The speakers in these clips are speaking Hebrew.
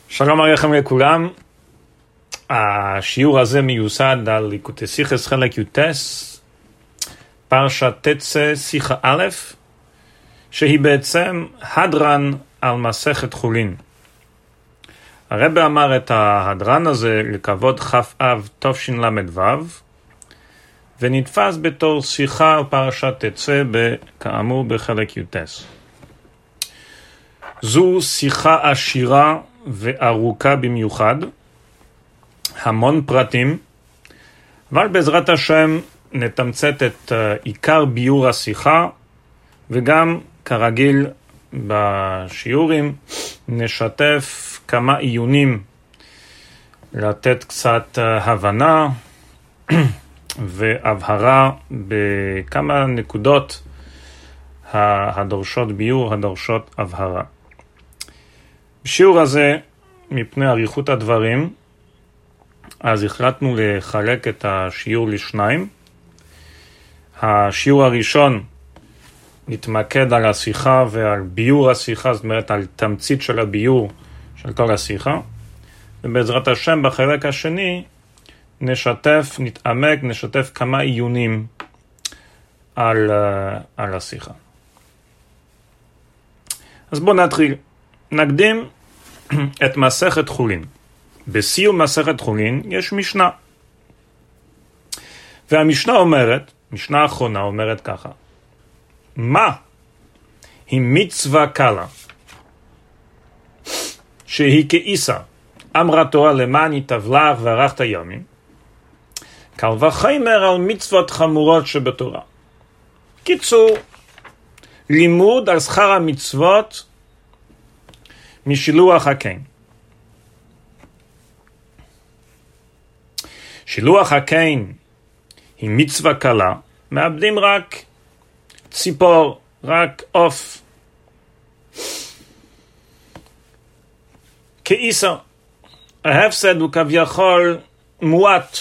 שלום עליכם לכולם. השיעור הזה מיוסד על ליקוטי שיחס חלק י"ט, פרשת תצא שיחה א', שהיא בעצם הדרן על מסכת חולין. הרב אמר את ההדרן הזה לכבוד כ"ו תשל"ו, ונתפס בתור שיחה על פרשת תצא כאמור בחלק י"ט. זו שיחה עשירה וארוכה במיוחד, המון פרטים, אבל בעזרת השם נתמצת את עיקר ביור השיחה, וגם כרגיל בשיעורים נשתף כמה עיונים לתת קצת הבנה והבהרה בכמה נקודות הדורשות ביור, הדורשות הבהרה. בשיעור הזה, מפני אריכות הדברים, אז החלטנו לחלק את השיעור לשניים. השיעור הראשון נתמקד על השיחה ועל ביור השיחה, זאת אומרת על תמצית של הביור של כל השיחה. ובעזרת השם בחלק השני נתעמק, נשתף כמה עיונים על השיחה. אז בואו נתחיל. נקדים את מסכת חולין. בסיום מסכת חולין יש משנה. והמשנה אומרת, משנה האחרונה אומרת ככה: מה היא מצווה קלה שהיא כאיסה אמרה תורה למען יטבלך וארכת ימים, קל וחומר על מצוות חמורות שבתורה. קיצור, לימוד על שכר המצוות משילוח הקן. שילוח הקן היא מצווה קלה, מאבדים רק ציפור, רק עוף. כאיסר, ההפסד הוא כביכול מועט.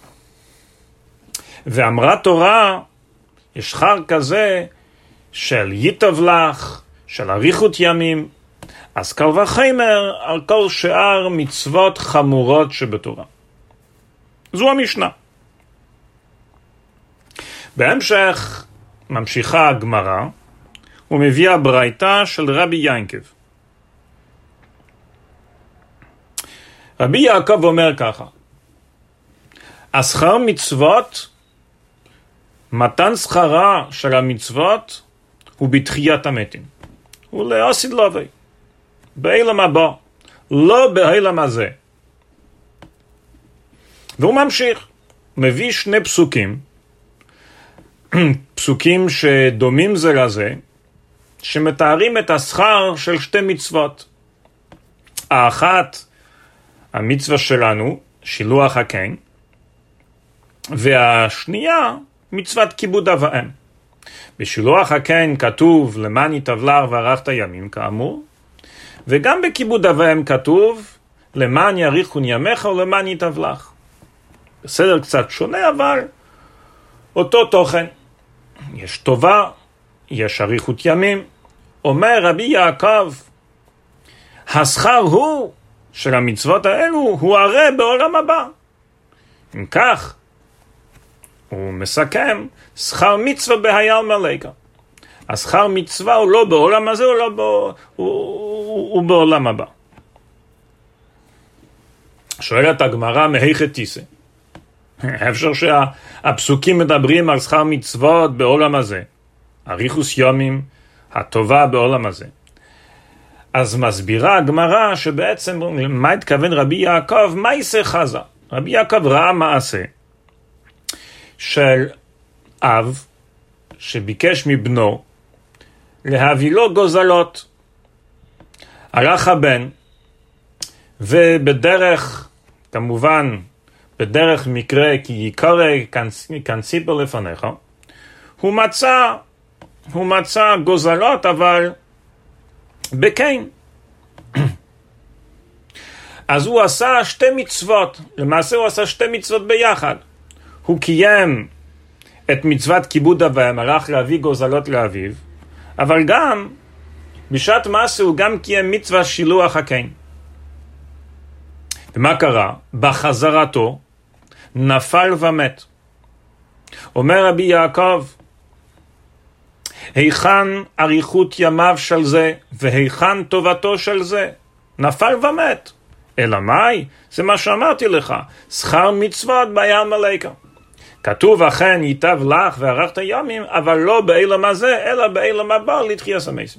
ואמרה תורה, יש שכר כזה של יטבלך, של אריכות ימים, אז קל וחומר על כל שאר מצוות חמורות שבתורה. זו המשנה. בהמשך ממשיכה הגמרא ומביאה ברייתא של רבי יעקב. רבי יעקב אומר ככה: השכר מצוות, מתן שכרה של המצוות הוא בתחיית המתים, הוא לעשית לווי, בעולם הבא, לא בעולם הזה. והוא ממשיך, מביא שני פסוקים, פסוקים שדומים זה לזה, שמתארים את השכר של שתי מצוות. האחת, המצווה שלנו, שילוח הקן, והשנייה, מצוות כיבוד אב ואם. בשילוח הקן כתוב למען יטבלך וארכת ימים כאמור, וגם בכיבוד אב ואם כתוב למען יאריכון ימיך ולמען יטבלך. בסדר קצת שונה, אבל אותו תוכן. יש טובה, יש אריכות ימים. אומר רבי יעקב, השכר הוא של המצוות האלו הוא הרי בעולם הבא. אם כך, הוא מסכם, שכר מצווה בהיעל מלכה. השכר מצווה הוא לא בעולם הזה, הוא בעולם הבא. שואלת הגמרא, מהיכא תישא? אפשר שהפסוקים מדברים על שכר מצוות בעולם הזה, אריכוס ימים, הטובה בעולם הזה. אז מסבירה הגמרא שבעצם מה התכוון רבי יעקב, מה יעשה חזה? רבי יעקב ראה מעשה של אב שביקש מבנו להביא לו גוזלות. הלך הבן, ובדרך, כמובן בדרך מקרה כי יקרא כנסיפר לפניך, הוא מצא גוזלות, אבל בקן. אז הוא עשה שתי מצוות, למעשה הוא עשה שתי מצוות ביחד. הוא קיים את מצוות כיבוד אב ואם, הלך להביא גוזלות לאביו, אבל גם בשעת מעשה הוא גם קיים מצווה שילוח הקן. ומה קרה? בחזרתו נפל ומת. אומר רבי יעקב, היכן אריכות ימיו של זה, והיכן טובתו של זה? נפל ומת. אלא מאי? זה מה שאמרתי לך, שכר מצוות באי עמלקה. כתוב אכן ייטב לך וארכת ימים, אבל לא בעולם הזה, אלא בעולם הבא לתחיית המתים.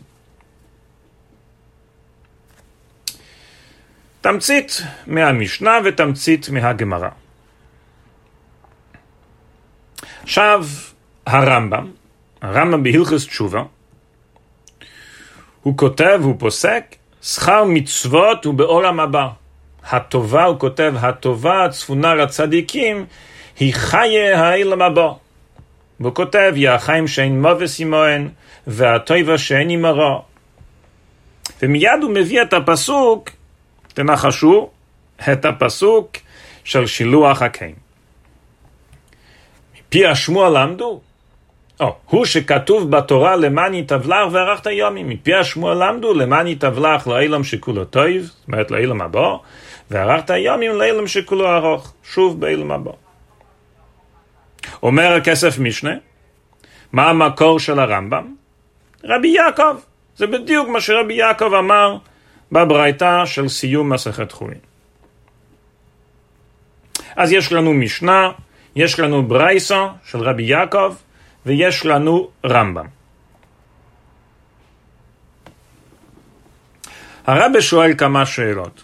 תמצית מהמשנה ותמצית מהגמרא. עכשיו הרמב"ם בהלכות תשובה, הוא כותב, הוא פוסק, שכר מצוות הוא בעולם הבא. הטובה, הוא כותב, הטובה הצפונה לצדיקים היא חיי העולם הבא. והוא כותב, יא החיים שאין מובס עמהן, והטובה שאין עמהרה. ומיד הוא מביא את הפסוק, תנחשו, את הפסוק של שילוח הקין. מפי השמוע למדו, הוא שכתוב בתורה למען ייטב לך וארכת ימים. מפי השמוע למדו למען ייטב לך לעולם שכולו טוב, זאת אומרת לעולם הבא, וארכת ימים לעולם שכולו ארוך, שוב בעולם הבא. אומר הכסף משנה, מה המקור של הרמב"ם? רבי יעקב. זה בדיוק מה שרבי יעקב אמר בברייתא של סיום מסכת חולין. אז יש לנו משנה, יש לנו ברייתא של רבי יעקב, ויש לנו רמב"ם. הרב שואל כמה שאלות.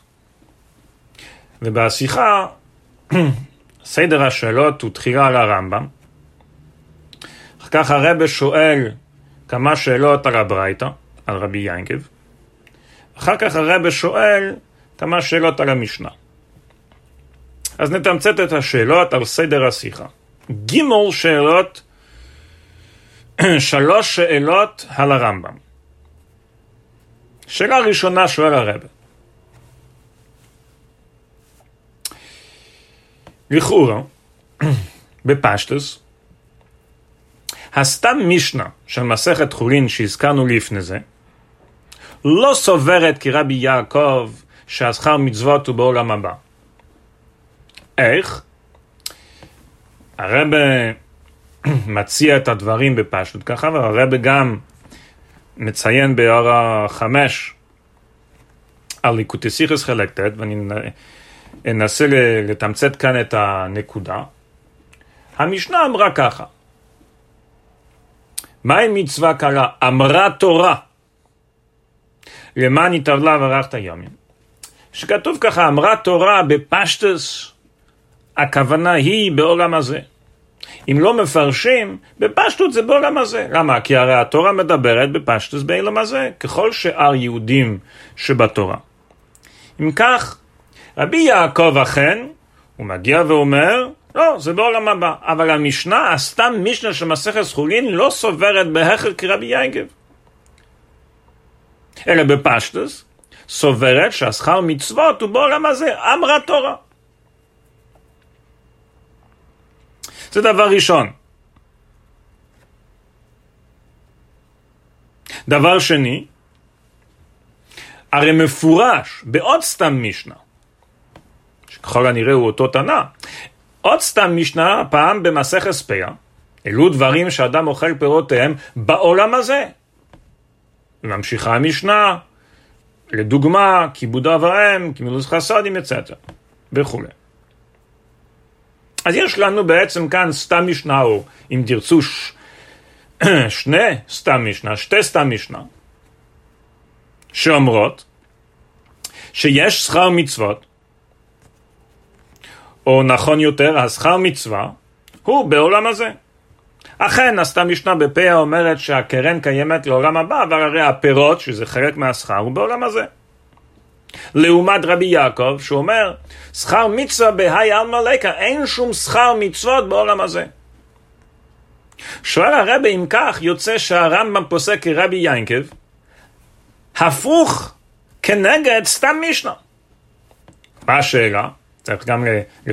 ובשיחה, סדר השאלות הוא תחילה על הרמב"ם. אחר כך הרב שואל כמה שאלות על הברייתא, על רבי ינקב. אחר כך הרב שואל כמה שאלות על המשנה. אז נתמצת את השאלות על סדר השיחה. גימול שאלות, 3 שאלות על הרמב"ם. שאלה ראשונה שואל הרב. לכאורה, בפשטוס, הסתם משנה של מסכת חולין שהזכרנו לפני זה, לא סוברת כרבי יעקב שהשכר מצוות הוא בעולם הבא. איך? הרב מציע את הדברים בפשטות ככה, והרב גם מציין באור 5 על ליקוטי שיחס חלק ט', ואני אנסה לתמצת כאן את הנקודה. המשנה אמרה ככה, מהי מצווה קלה? אמרה תורה, למען ייטב לך וארכת ימים. שכתוב ככה, אמרה תורה בפשטוס, הכוונה היא בעולם הזה. אם לא מפרשים, בפשטות זה בעולם הזה. למה? כי הרי התורה מדברת בפשטוס בעולם הזה, ככל שאר יהודים שבתורה. אם כך, רבי יעקב אכן, הוא מגיע ואומר, לא, זה בעולם הבא. אבל המשנה, הסתם משנה של מסכת חולין, לא סוברת בהכרח כרבי יעקב. אלא בפשטוס, סוברת שהשכר מצוות הוא בעולם הזה, אמרה תורה. זה דבר ראשון. דבר שני, הרי מפורש בעוד סתם משנה, שככל הנראה הוא אותו תנא, עוד סתם משנה, פעם במסכת ספיה, אלו דברים שאדם אוכל פירותיהם בעולם הזה. וממשיכה המשנה, לדוגמה, כיבוד אב ואם, גמילות חסדים, etc. וכו'. אז יש לנו בעצם כאן סתם משנה, או אם תרצו שתי סתם משנה, שאומרות שיש שכר מצוות, או נכון יותר, השכר מצווה הוא בעולם הזה. אכן, הסתם משנה בפה אומרת שהקרן קיימת לעולם הבא, אבל הרי הפירות, שזה חלק מהשכר, הוא בעולם הזה. לעומת רבי יעקב, שאומר, שכר מצווה בהי עמלקה, אין שום שכר מצוות בעולם הזה. שואל הרבי, אם כך, יוצא שהרמב"ם פוסק כרבי ינקב, הפוך כנגד סתם משנה. מה השאלה? צריך גם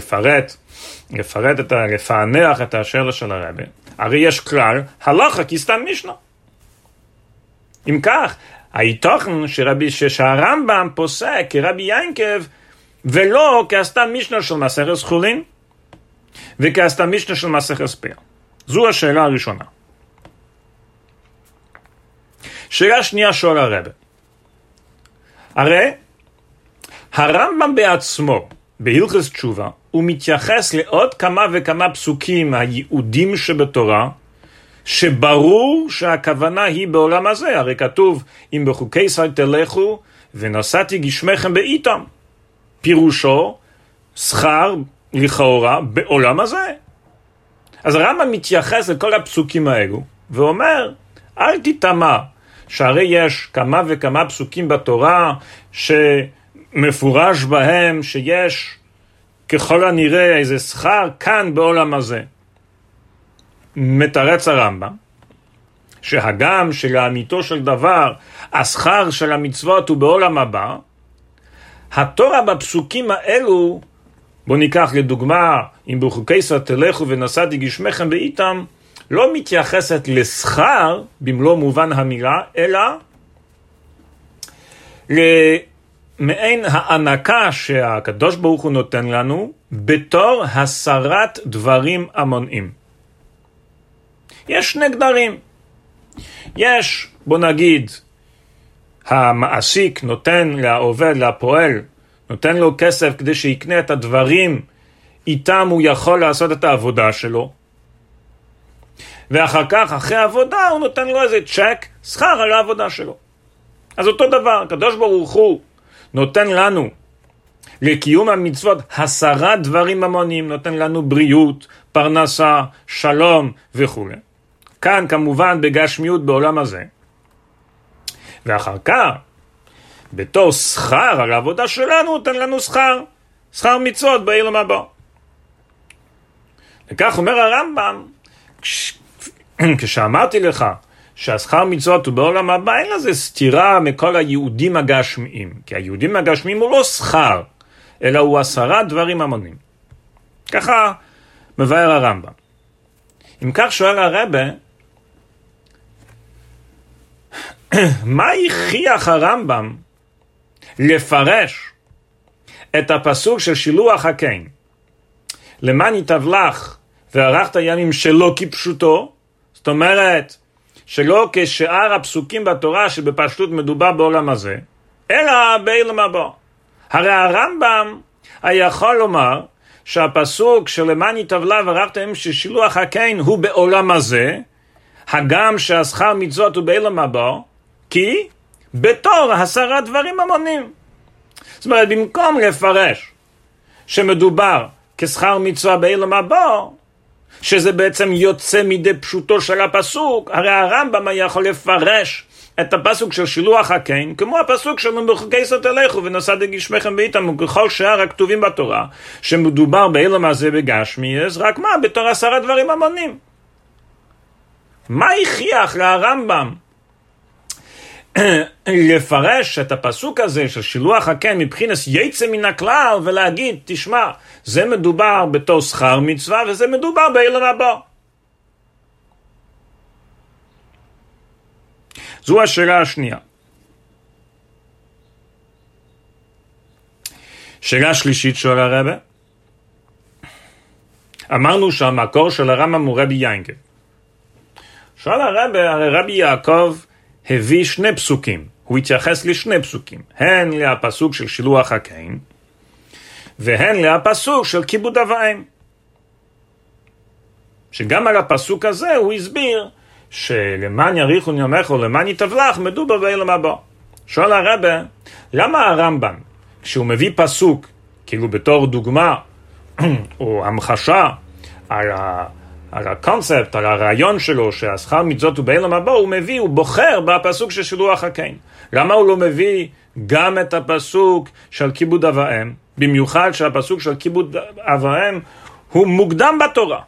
לפענח את השאלה של הרבי. הרי יש כלל, הלכה כסתם משנה. אם כך, ההיתכן שהרמב"ם פוסק כרבי ינקב, ולא כסתם משנה של מסכת חולין, וכסתם משנה של מסכת פאה. זו השאלה הראשונה. שאלה שנייה שואל הרב. הרי הרמב"ם בעצמו, בהלכות תשובה, הוא מתייחס לעוד כמה וכמה פסוקים היהודים שבתורה, שברור שהכוונה היא בעולם הזה. הרי כתוב, אם בחוקי שר תלכו ונשאתי גשמכם בעיתם. פירושו, שכר לכאורה בעולם הזה. אז הרמב"ם מתייחס לכל הפסוקים האלו, ואומר, אל תטמע, שהרי יש כמה וכמה פסוקים בתורה, שמפורש בהם שיש ככל הנראה איזה שכר כאן בעולם הזה. מתרץ הרמב"ם, שהגם שלאמיתו של דבר, השכר של המצוות הוא בעולם הבא, התורה בפסוקים האלו, בוא ניקח לדוגמה, אם בחוקי שר תלכו ונשאתי גשמכם בעיתם, לא מתייחסת לשכר במלוא מובן המילה, אלא למעין הענקה שהקדוש ברוך הוא נותן לנו, בתור הסרת דברים המונעים. יש שני גדרים. יש, בוא נגיד, המעסיק נותן לעובד, לפועל, נותן לו כסף כדי שיקנה את הדברים, איתם הוא יכול לעשות את העבודה שלו. ואחר כך, אחרי העבודה, הוא נותן לו איזה צ'ק, שכר על העבודה שלו. אז אותו דבר, הקדוש ברוך הוא נותן לנו, לקיום המצוות, הסרת דברים המוניים, נותן לנו בריאות, פרנסה, שלום וכו'. כאן כמובן בגשמיות בעולם הזה. ואחר כך, בתור שכר על העבודה שלנו, נותן לנו שכר מצוות בעולם הבא. וכך אומר הרמב"ם, כשאמרתי לך שהשכר מצוות הוא בעולם הבא, אין לזה סתירה מכל היהודים הגשמיים. כי היהודים הגשמיים הוא לא שכר, אלא הוא הסרת דברים המונים. ככה מבאר הרמב"ם. אם כך שואל הרבה, מה הכריח הרמב"ם לפרש את הפסוק של שילוח הקין? למען ייטב לך וערכת ימים שלא כפשוטו, זאת אומרת שלא כשאר הפסוקים בתורה שבפשטות מדובר בעולם הזה, אלא בעולם הבא. הרי הרמב"ם היה יכול לומר שהפסוק של למען ייטב לך וערכת ימים של שילוח הקין הוא בעולם הזה, הגם שהשכר מצוות הוא בעולם הבא, כי בתור הסרת דברים המונים. זאת אומרת, במקום לפרש שמדובר כשכר מצווה בעולם הבא, שזה בעצם יוצא מדי פשוטו של הפסוק, הרי הרמב"ם היה יכול לפרש את הפסוק של שילוח הקין, כמו הפסוק שלנו בחוקי שר תלכו ונשאתי גשמכם בעיתם, וככל שאר הכתובים בתורה, שמדובר בעולם הזה בגשמי, אז רק מה? בתור הסרת דברים המונים. מה הכריח לרמב"ם לפרש את הפסוק הזה של שילוח הקין מבחינת יצא מן הכלל ולהגיד, תשמע, זה מדובר בתור שכר מצווה וזה מדובר בעולם הבא? זו השאלה השנייה. שאלה שלישית שואל הרבה. אמרנו שהמקור של הרמב"ם הוא רבי יעקב. שואל הרבה, הרי רבי יעקב הביא שני פסוקים, הוא התייחס לשני פסוקים, הן לפסוק של שילוח הקין, והן לפסוק של כיבוד אב ואם. שגם על הפסוק הזה הוא הסביר, שלמען יאריכון ימיך ולמען ייטב לך מדובר בעולם הבא. שואל הרבה, למה הרמב"ם, כשהוא מביא פסוק, כאילו בתור דוגמה, או המחשה על הקונספט, על הרעיון שלו, שהשכר מצוות הוא בעולם הבא, הוא בוחר בפסוק של שילוח הקין. למה הוא לא מביא גם את הפסוק של כיבוד אב ואם? במיוחד שהפסוק של כיבוד אב ואם הוא מוקדם בתורה.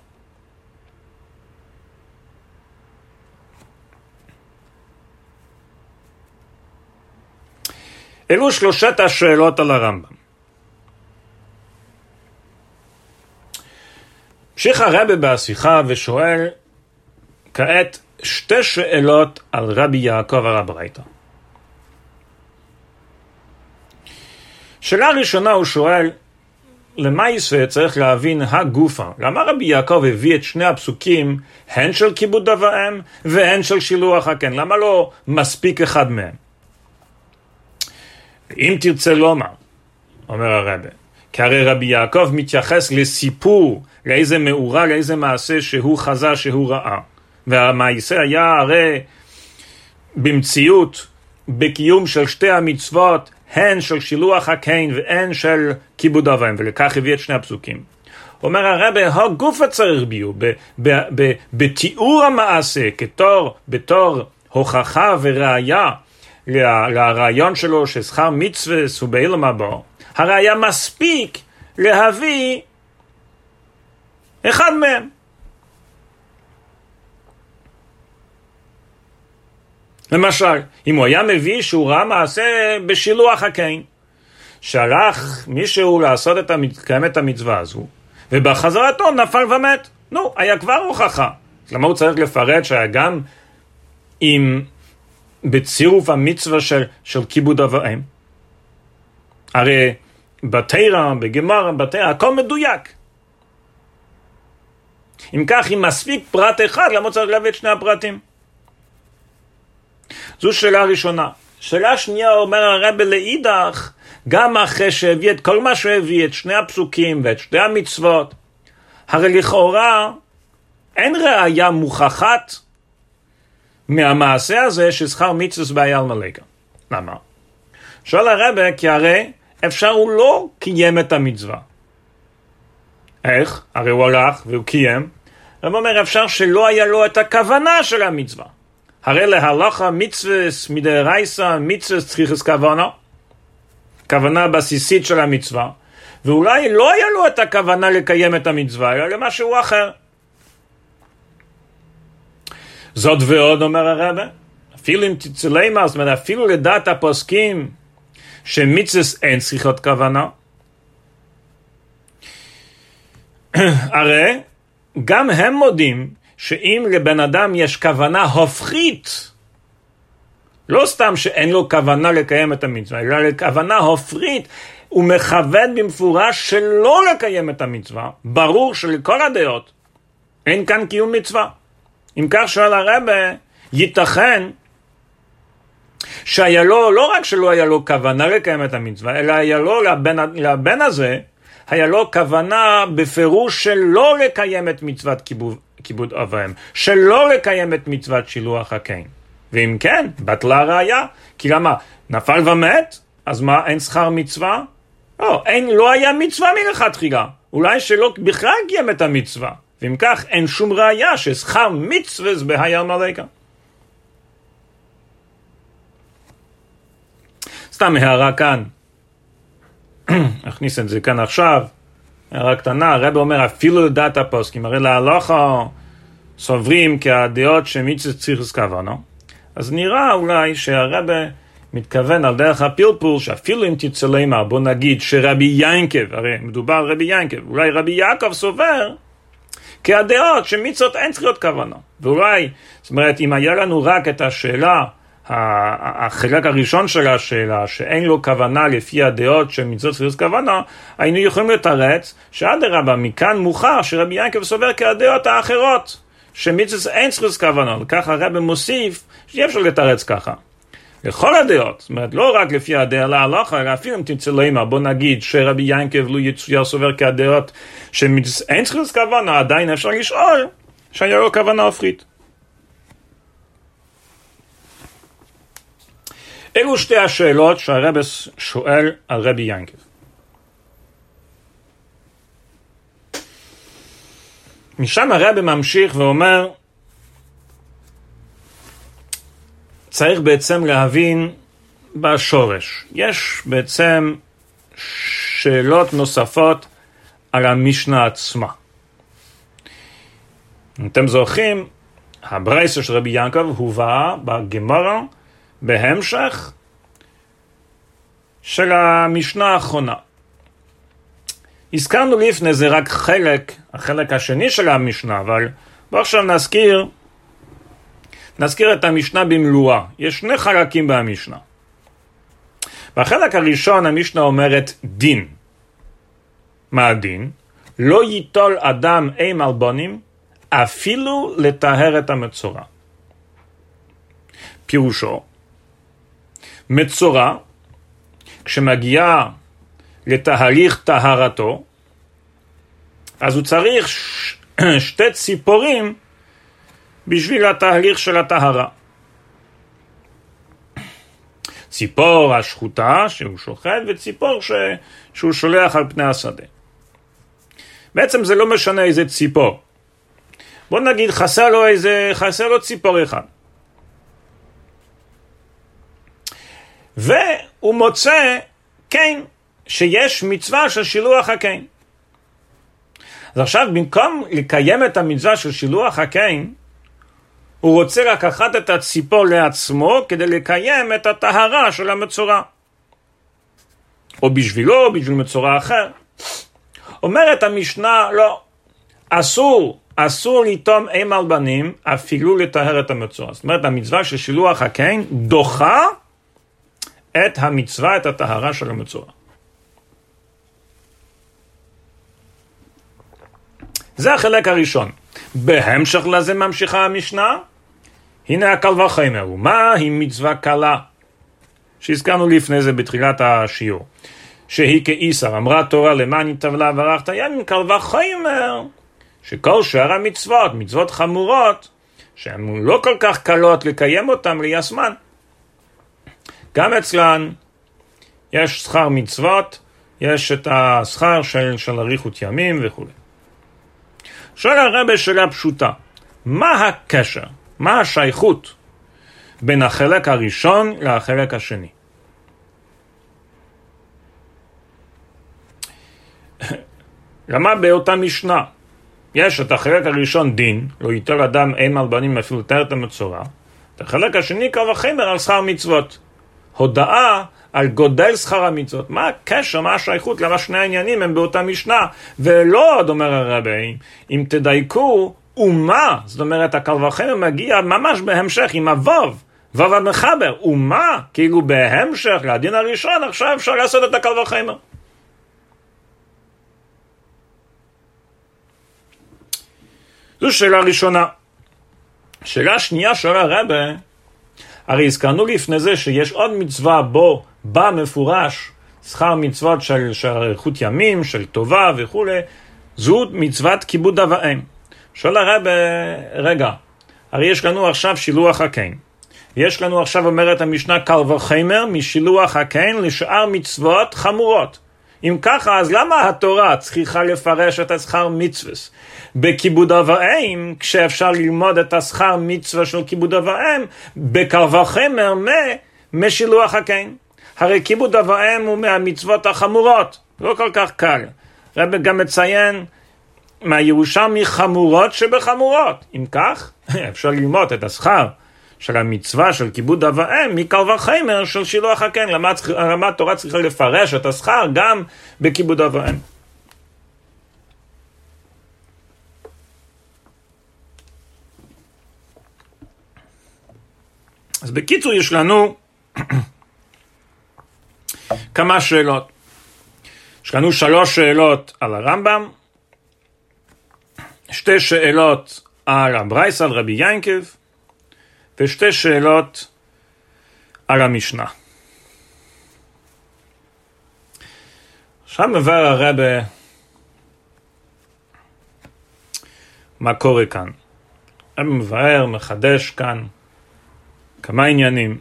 אלו שלושת השאלות על הרמב"ם. המשיך הרבי בשיחה ושואל כעת שתי שאלות על רבי יעקב הרב ברייתא. שאלה ראשונה הוא שואל, למה ישראל צריך להבין הגופה? למה רבי יעקב הביא את שני הפסוקים, הן של כיבוד אב ואם והן של שילוח הקן? למה לא מספיק אחד מהם? אם תרצה לומר, אומר הרב, כי הרי רבי יעקב מתייחס לסיפור, לאיזה מאורע, לאיזה מעשה שהוא חזה, שהוא ראה. והמעשה היה הרי במציאות, בקיום של שתי המצוות, הן של שילוח הקן והן של כיבוד אב ואם, ולכך הביא את שני הפסוקים. אומר הרב, הגוף צריך ביור, בתיאור המעשה, בתור הוכחה וראיה לרעיון שלו ששכר מצווה הוא בעולם הבא, הרי היה מספיק להביא אחד מהם. למשל, אם הוא היה מביא שהוא ראה מעשה בשילוח הקן, שהלך מישהו לעשות את המצווה הזו, ובחזרתו נפל ומת. נו, היה כבר הוכחה. למה הוא צריך לפרט שהיה גם עם בצירוף המצווה של כיבוד אב ואם? הרי בתורה, בגמרא, הכל מדויק. אם כך, אם מספיק פרט אחד, למה צריך להביא את שני הפרטים? זו שאלה ראשונה. שאלה שנייה, אומר הרב לאידך, גם אחרי שהביא את כל מה שהביא, את שני הפסוקים ואת שתי המצוות, הרי לכאורה אין ראיה מוכחת מהמעשה הזה ששכר מצווה בעיה מלאקה. למה? שואל הרב, כי הרי אפשר הוא לא קיים את המצווה. איך? הרי הוא הלך והוא קיים. הרב אומר, אפשר שלא היה לו את הכוונה של המצווה. הרי להלכה מצווה מדרייסה, מצווה צריכס כוונה, כוונה בסיסית של המצווה, ואולי לא היה לו את הכוונה לקיים את המצווה, אלא למשהו אחר. זאת ועוד, אומר הרב, אפילו אם תצלמה, זאת אומרת, אפילו לדעת הפוסקים, שמצווה אין צריכות כוונה, הרי גם הם מודים, שאם לבן אדם יש כוונה הופכית, לא סתם שאין לו כוונה לקיים את המצווה, אלא לכוונה הופכית, הוא מכוון במפורש שלא לקיים את המצווה, ברור שלכל הדעות אין כאן קיום מצווה. אם כך שואל הרב, ייתכן שהיה לו, לא רק שלא היה לו כוונה לקיים את המצווה, אלא היה לו לבן הזה, היה לו כוונה בפירוש שלא לקיים את מצוות כיבוד אב ואם, שלא לקיים את מצוות שילוח הקן. ואם כן, בטלה הראיה. כי למה? נפל ומת? אז מה, אין שכר מצווה? לא היה מצווה מלכתחילה. אולי שלא בכלל קיים את המצווה. ואם כך, אין שום ראיה ששכר מצווה זה בהיה מלאקה. סתם הערה כאן. אכניס את זה כאן עכשיו. הערה קטנה, הרב אומר, אפילו לדעת הפוסקים, הרי להלכה סוברים כהדעות שמצווה צריכס כוונה. אז נראה אולי שהרב מתכוון על דרך הפלפול, שאפילו אם תצלמה, בוא נגיד שרבי ינקב, הרי מדובר על רבי ינקב, אולי רבי יעקב סובר כהדעות שמצוות אין צריכות כוונה. ואולי, זאת אומרת, אם היה לנו רק את השאלה, החלק הראשון של השאלה, שאין לו כוונה לפי הדעות של מצוות צריכות כוונה, היינו יכולים לתרץ שאדרבה, מכאן מוכח שרבי ינקב סובר כהדעות האחרות, שמצוות אין צריכות כוונה. וככה הרב מוסיף שאי אפשר לתרץ ככה. לכל הדעות, זאת אומרת, לא רק לפי הדעה להלכה, אלא אפילו אם תמצא למה, בוא נגיד שרבי ינקב לא יצויר סובר כהדעות שמצוות אין צריכות כוונה, עדיין אפשר לשאול שהיה לו כוונה הופכית. אלו שתי השאלות שהרב שואל על רבי ינקב. משם הרב ממשיך ואומר, צריך בעצם להבין בשורש. יש בעצם שאלות נוספות על המשנה עצמה. אתם זוכרים, הברייסה של רבי ינקב הובאה בגמרא, בהמשך של המשנה האחרונה. הזכרנו לפני זה רק החלק השני של המשנה, אבל בואו עכשיו נזכיר את המשנה במלואה. יש שני חלקים במשנה. בחלק הראשון המשנה אומרת דין. מה הדין? לא ייטול אדם אם על בונים, אפילו לטהר את המצורע. פירושו, מצורע, כשמגיעה לתהליך טהרתו, אז הוא צריך שתי ציפורים בשביל התהליך של הטהרה. ציפור השחוטה שהוא שוחט, וציפור שהוא שולח על פני השדה. בעצם זה לא משנה איזה ציפור. בוא נגיד חסר לו ציפור אחד. והוא מוצא כן, שיש מצווה של שילוח הקן. אז עכשיו במקום לקיים את המצווה של שילוח הקן, הוא רוצה לקחת את הציפור לעצמו כדי לקיים את הטהרה של המצורע. או בשבילו, או בשביל מצורע אחר. אומרת המשנה, לא, אסור ליטום אם על בנים, אפילו לטהר את המצורע. זאת אומרת, המצווה של שילוח הקן דוחה את המצווה, את הטהרה של המצורע. זה החלק הראשון. בהמשך לזה ממשיכה המשנה, הנה הקל וחומר, ומה היא מצווה קלה? שהזכרנו לפני זה בתחילת השיעור. שהיא כאיסר, אמרה תורה למען תבלה וארכת ימים, קל וחומר, שכל שאר המצוות, מצוות חמורות, שהן לא כל כך קלות לקיים אותן, ליישמן. גם אצלן יש שכר מצוות, יש את השכר של אריכות ימים וכו'. שואל הרב שאלה פשוטה, מה הקשר, מה השייכות בין החלק הראשון לחלק השני? למה באותה משנה יש את החלק הראשון דין, לא ייטול אדם אם על בנים אפילו לטהר את המצורע, את החלק השני קל וחומר על שכר מצוות. הודעה על גודל שכר המצוות. מה הקשר, מה השייכות, למה שני העניינים הם באותה משנה? ולא, עוד אומר הרבי, אם תדייקו, ומה? זאת אומרת, הקל וחומר מגיע ממש בהמשך עם הווב, וו המחבר, ומה? כאילו בהמשך לדין הראשון, עכשיו אפשר לעשות את הקל וחומר. זו שאלה ראשונה. שאלה שנייה שואל הרבי, הרי הזכרנו לפני זה שיש עוד מצווה בו בא מפורש שכר מצוות של אריכות ימים, של טובה וכו'. זו מצוות כיבוד אב ואם. שואל הרב, רגע, הרי יש לנו עכשיו שילוח הקן. יש לנו עכשיו אומרת המשנה קל וחומר משילוח הקן לשאר מצוות חמורות. אם ככה, אז למה התורה צריכה לפרש את השכר מצווס בכיבוד אב ואם, כשאפשר ללמוד את השכר מצווה של כיבוד אב ואם בקל וחומר משילוח הקן? הרי כיבוד אב ואם הוא מהמצוות החמורות, לא כל כך קל. רבי גם מציין מהירושלמי חמורות שבחמורות. אם כך, אפשר ללמוד את השכר של המצווה של כיבוד אב ואם מקל וחומר של שילוח הקן. למה התורה צריכה לפרש את השכר גם בכיבוד אב ואם? אז בקיצור יש לנו כמה שאלות. יש לנו 3 שאלות על הרמב"ם, 2 שאלות על הברייתא, על רבי ינקב, ו2 שאלות על המשנה. עכשיו מבאר הרבי מה קורה כאן. הרבי מבאר, מחדש כאן כמה עניינים,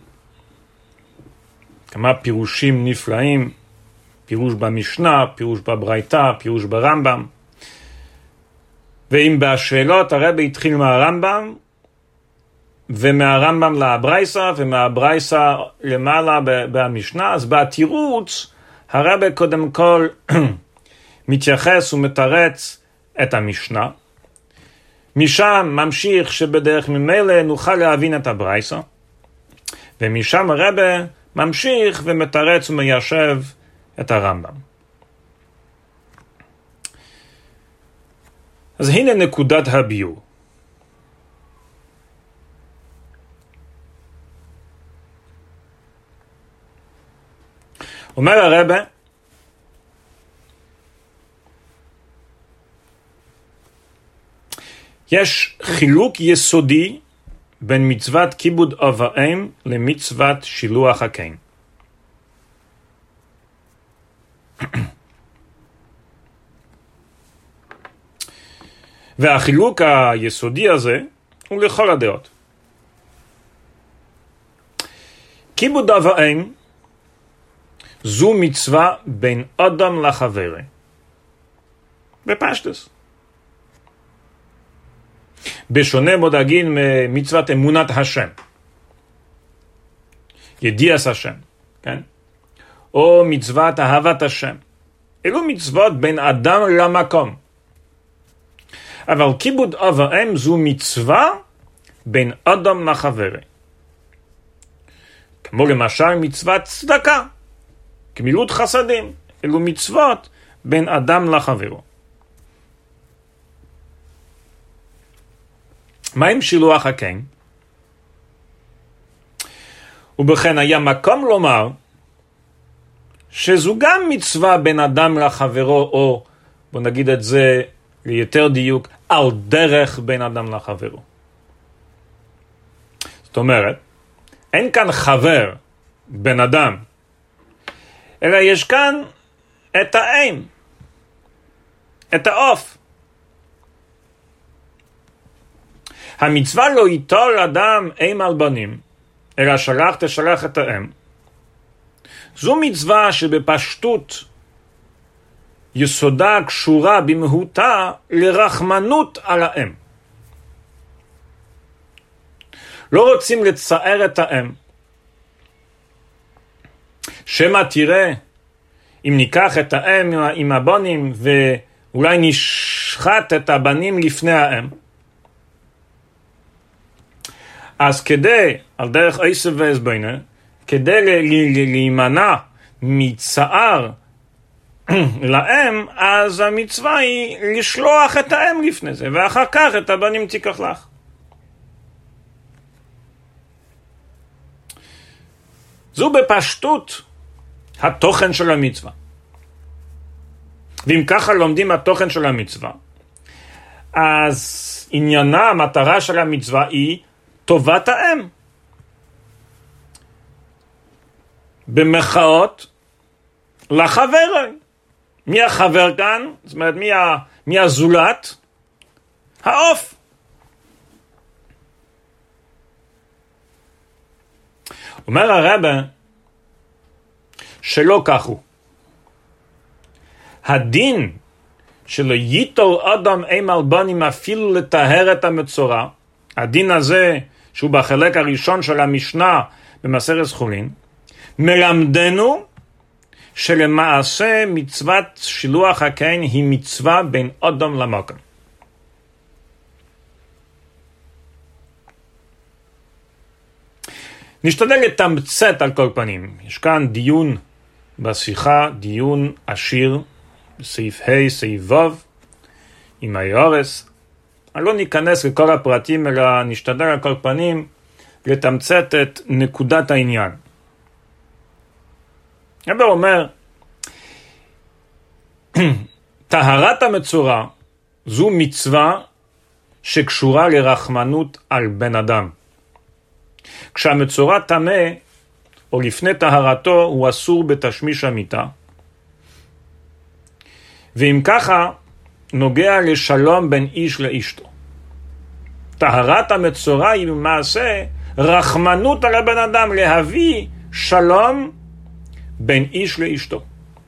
כמה פירושים נפלאים, פירוש במשנה, פירוש בברייתא, פירוש ברמב"ם. ואם בשאלות הרבי התחיל מהרמב"ם, ומהרמב"ם לברייתא, ומהברייתא למעלה במשנה, אז בתירוץ הרבי קודם כל מתייחס ומתרץ את המשנה. משם ממשיך שבדרך ממילא נוכל להבין את הברייתא, ומשם הרבי ממשיך ומתרץ ומיישב את הרמב"ם. אז הנה נקודת הביור. אומר הרב, יש חילוק יסודי בין מצוות כיבוד אב ואם למצוות שילוח הקן. והחילוק היסודי הזה הוא לכל הדעות. כיבוד אב ואם זו מצווה בין אדם לחברו. בפשטוס. בשונה מודגין ממצוות אמונת השם. ידיעת השם. כן? או מצוות אהבת השם. אלו מצוות בין אדם למקום. אבל כיבוד אב ואם זו מצווה בין אדם לחברו. כמו למשל מצוות צדקה. גמילות חסדים. אלו מצוות בין אדם לחברו. מה עם שילוח הקן? ובכן היה מקום לומר שזו גם מצווה בין אדם לחברו, או בוא נגיד את זה ליותר דיוק, על דרך בין אדם לחברו. זאת אומרת, אין כאן חבר בין אדם, אלא יש כאן את האם, את האוף. המצווה לא ייטול אדם אם על בנים, אלא שלח תשלח את האם. זו מצווה שבפשטות יסודה קשורה במהותה לרחמנות על האם. לא רוצים לצער את האם. שמה תראה, אם ניקח את האם עם הבנים ואולי נשחט את הבנים לפני האם, אז כדי, על דרך עשב ועזבנה, כדי להימנע מצער לאם, אז המצווה היא לשלוח את האם לפני זה, ואחר כך את הבנים תיקח לך. זו בפשטות התוכן של המצווה. ואם ככה לומדים התוכן של המצווה, אז עניינה, המטרה של המצווה היא טובת האם. במחאות לחבר. מי החבר כאן? זאת אומרת, מי הזולת? העוף. אומר הרב שלא כך הוא. הדין שלא ייטול אדם אם על בנים אפילו לטהר את המצורע, הדין הזה שהוא בחלק הראשון של המשנה במסכת חולין, מלמדנו שלמעשה מצוות שילוח הקן היא מצווה בין אדם למקום. נשתדל לתמצת על כל פנים. יש כאן דיון בשיחה, דיון עשיר, בסעיף ה', סעיף ו', עם היורס. אני לא ניכנס לכל הפרטים, אלא נשתדל על כל פנים לתמצת את נקודת העניין. הרב אומר, טהרת המצורע זו מצווה שקשורה לרחמנות על בן אדם. כשהמצורע טמא, או לפני טהרתו, הוא אסור בתשמיש המיטה. ואם ככה, נוגע לשלום בין איש לאשתו. טהרת המצורע היא במעשה רחמנות על הבן אדם, להביא שלום בין איש לאשתו.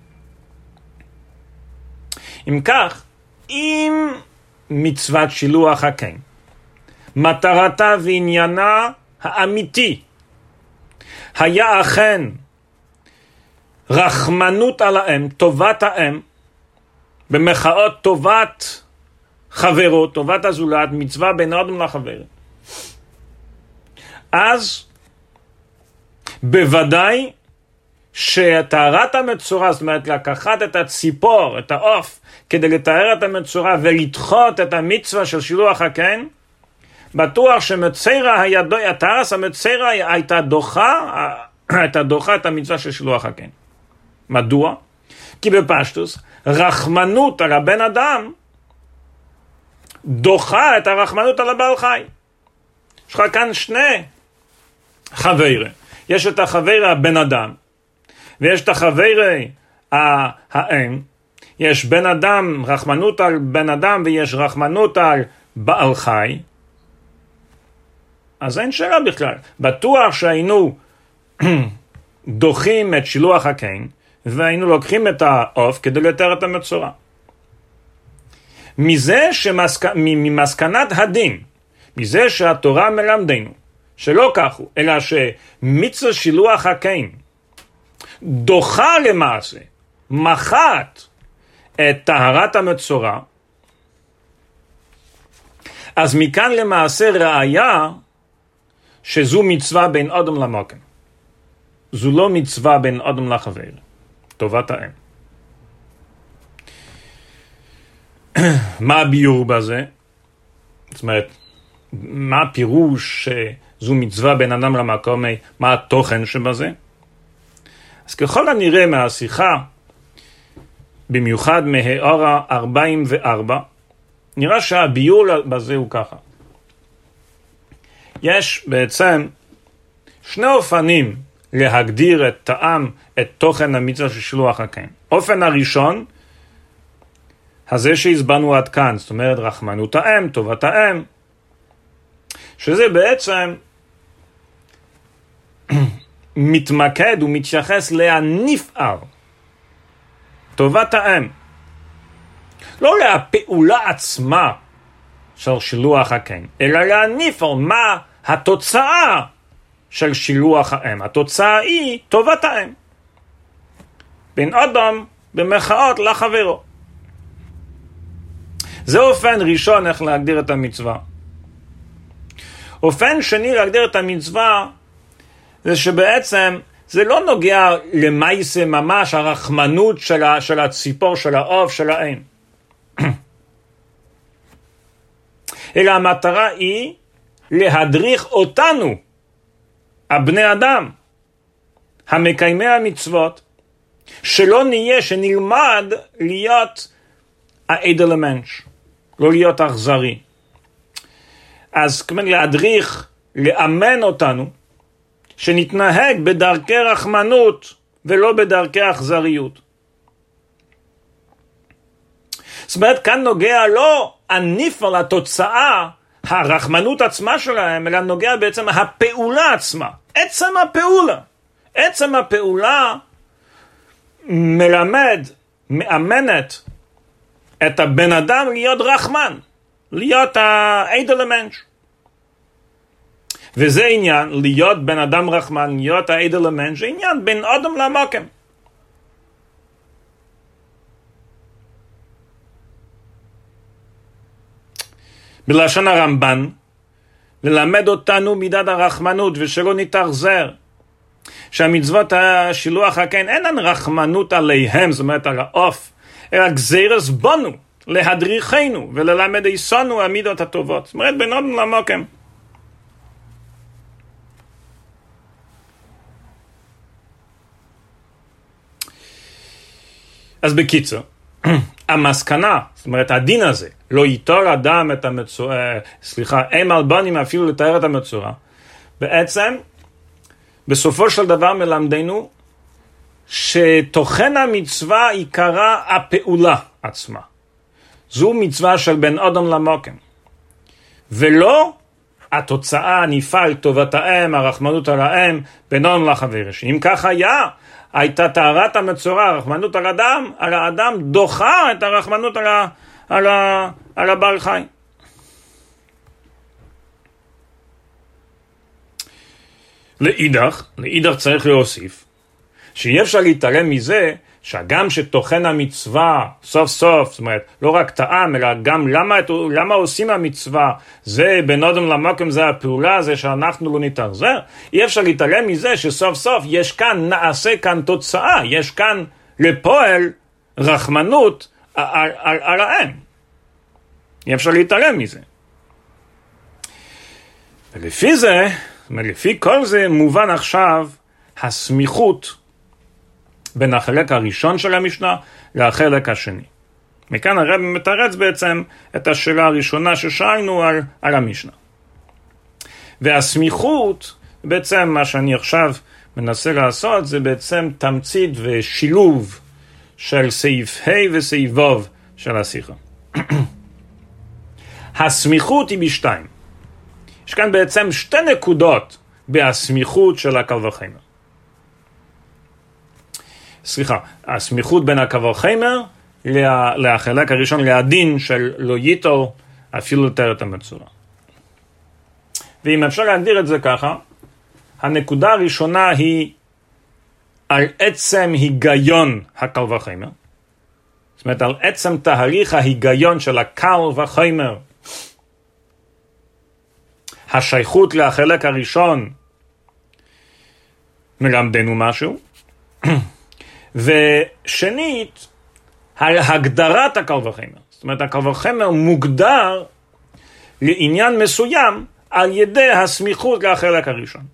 אם כך, אם מצוות שילוח הקן, מטרתה ועניינה האמיתי, היה אכן רחמנות על האם, טובת האם, במחאות טובת חברו, טובת הזולת, מצווה בין אדם לחבר, אז בוודאי שטהרת המצורע, זאת אומרת לקחת את הציפור, את העוף, כדי לתאר את המצורע ולדחות את המצווה של שילוח הקן, בטוח שמצרה הידו, הטהרת המצרה הייתה דוחה את המצווה של שילוח הקן. מדוע? כי בפשטוס, רחמנות על הבן אדם דוחה את הרחמנות על הבעל חי. יש לך כאן שני חבר'ה. יש את החבר'ה הבן אדם, ויש את החבר'ה האם. יש בן אדם, רחמנות על בן אדם, ויש רחמנות על בעל חי. אז אין שאלה בכלל. בטוח שהיינו דוחים את שילוח הקן, והיינו לוקחים את העוף כדי לתאר את המצורע. ממסקנת הדין, מזה שהתורה מלמדנו, שלא כך הוא, אלא שמצווה שילוח הקן דוחה למעשה, מחת את טהרת המצורע, אז מכאן למעשה ראיה שזו מצווה בין אדם למקום. זו לא מצווה בין אדם לחבר. טובת האם. מה הביור בזה? זאת אומרת, מה הפירוש שזו מצווה בין אדם למקום? מה התוכן שבזה? אז ככל הנראה מהשיחה, במיוחד מהאורה 44, נראה שהביור בזה הוא ככה. יש בעצם שני אופנים להגדיר את טעם, את תוכן המצווה של שילוח הקן. אופן הראשון, הזה שהסברנו עד כאן, זאת אומרת רחמנות האם, טובת האם, שזה בעצם מתמקד ומתייחס להנפעל, טובת האם. לא לפעולה עצמה של שילוח הקן, אלא להנפעל מה התוצאה של שילוח האם. התוצאה היא טובת האם. בין אדם במחאות לחברו. זה אופן ראשון איך להגדיר את המצווה. אופן שני להגדיר את המצווה זה שבעצם זה לא נוגע למעשה ממש הרחמנות של הציפור, של העוף, של האם. אלא המטרה היא להדריך אותנו, הבני אדם, המקיימי המצוות, שלא נהיה, שנלמד להיות האדל המנש, לא להיות אכזרי. אז כמובן להדריך, לאמן אותנו, שנתנהג בדרכי רחמנות ולא בדרכי אכזריות. זאת אומרת, כאן נוגע לא הנפעל, התוצאה, הרחמנות עצמה שלהם, אלא נוגע בעצם הפעולה עצמה. עצם הפעולה. עצם הפעולה מאמנת את הבן אדם להיות רחמן, להיות האדל המנש. וזה עניין, להיות בן אדם רחמן, להיות האדל המנש, זה עניין בין אדם למקום. בלשון הרמב"ן, ללמד אותנו מידת הרחמנות ושלא נתאכזר. שהמצוות השילוח הקן אינן רחמנות עליהם, זאת אומרת על העוף, אלא גזירס בנו, להדריכנו וללמד איסנו המידות הטובות. זאת אומרת בין אדם למקום. אז בקיצור, המסקנה, זאת אומרת הדין הזה, לא ייטול אדם את המצורע, אין על בנים אפילו לתאר את המצורע, בעצם בסופו של דבר מלמדנו שתוכן המצווה עיקרה הפעולה עצמה. זו מצווה של בן אדם למקום, ולא התוצאה הנפעל, טובת האם, הרחמנות על האם, בין אדם לחבר. אם כך הייתה טהרת המצורע, הרחמנות על האדם דוחה את הרחמנות על הבעל חי. לאידך צריך להוסיף, שאי אפשר להתעלם מזה, שגם שתוכן המצווה סוף סוף, זאת אומרת, לא רק טעם, אלא גם למה עושים המצווה, זה בין אדם למקום, זה הפעולה, זה שאנחנו לא נתאכזר, אי אפשר להתעלם מזה שסוף סוף יש כאן, נעשה כאן תוצאה, יש כאן לפועל רחמנות על האם. אי אפשר להתעלם מזה. ולפי זה, לפי כל זה מובן עכשיו הסמיכות בין החלק הראשון של המשנה לחלק השני. מכאן הרב מתרץ בעצם את השאלה הראשונה ששאלנו על המשנה. והסמיכות, בעצם מה שאני עכשיו מנסה לעשות, זה בעצם תמצית ושילוב של סעיף ה' וסעיף ו' של השיחה. הסמיכות היא בשתיים. יש כאן בעצם שתי נקודות בהסמיכות של הקל וחומר. הסמיכות בין הקל וחומר לחלק הראשון, להדין של לא ייטול אפילו לתאר את המצורע. ואם אפשר להגדיר את זה ככה, הנקודה הראשונה היא על עצם היגיון הקל וחומר. זאת אומרת, על עצם תהליך ההיגיון של הקל וחומר. השייכות לחלק הראשון מלמדנו משהו. ושנית, על הגדרת הקל וחומר. זאת אומרת, הקל וחומר מוגדר לעניין מסוים על ידי הסמיכות לחלק הראשון.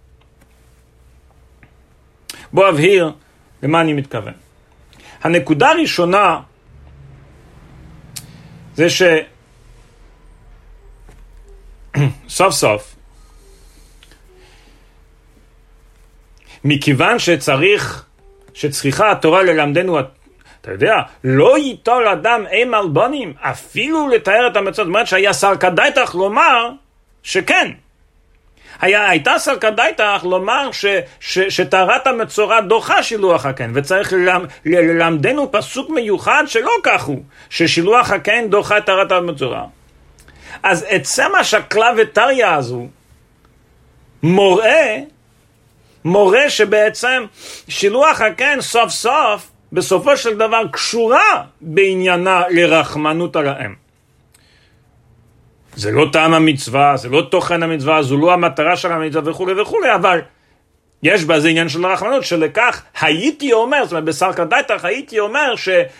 בוא אבהיר למה אני מתכוון. הנקודה הראשונה זה סוף סוף, מכיוון שצריכה התורה ללמדנו, אתה יודע, לא ייטול אדם אם על בנים, אפילו לתאר את המצות. זאת אומרת שהיה סלקא דייתך לומר שכן. הייתה סלקא דייתך לומר שטהרת המצורע דוחה שילוח הקן, וצריך ללמדנו פסוק מיוחד שלא כך הוא, ששילוח הקן דוחה את טהרת המצורע. אז עצם השקלה וטריא הזו מורה שבעצם שילוח הקן סוף סוף בסופו של דבר קשורה בעניינה לרחמנות על האם. זה לא טעם המצווה, זה לא תוכן המצווה, זו לא המטרה של המצווה וכו' וכו', אבל יש בזה עניין של רחמנות, שלכך הייתי אומר, זאת אומרת בסלקא דייתך הייתי אומר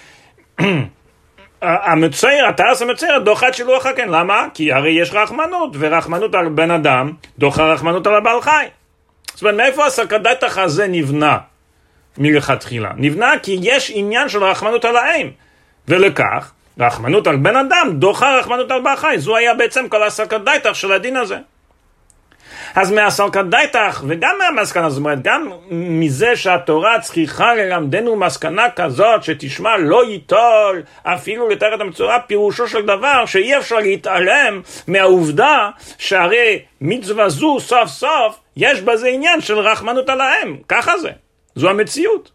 המצער, הטהרת המצער דוחה את שילוח הקן. למה? כי הרי יש רחמנות, ורחמנות על בן אדם דוחה רחמנות על הבעל חי. זאת אומרת, מאיפה הסלקא דייתך הזה נבנה מלכתחילה? נבנה כי יש עניין של רחמנות על האם, ולכך רחמנות על בן אדם דוחה רחמנות על בעל חי. זו היה בעצם כל הסלקא דייתך של הדין הזה. אז מהסלקא דייתך וגם מהמסקנה, זאת אומרת, גם מזה שהתורה צריכה ללמדנו מסקנה כזאת, שתשמע לא ייטול אפילו לתאר את המצורע, פירושו של דבר שאי אפשר להתעלם מהעובדה שהרי מצווה זו סוף סוף יש בזה עניין של רחמנות על האם. ככה זה, זו המציאות.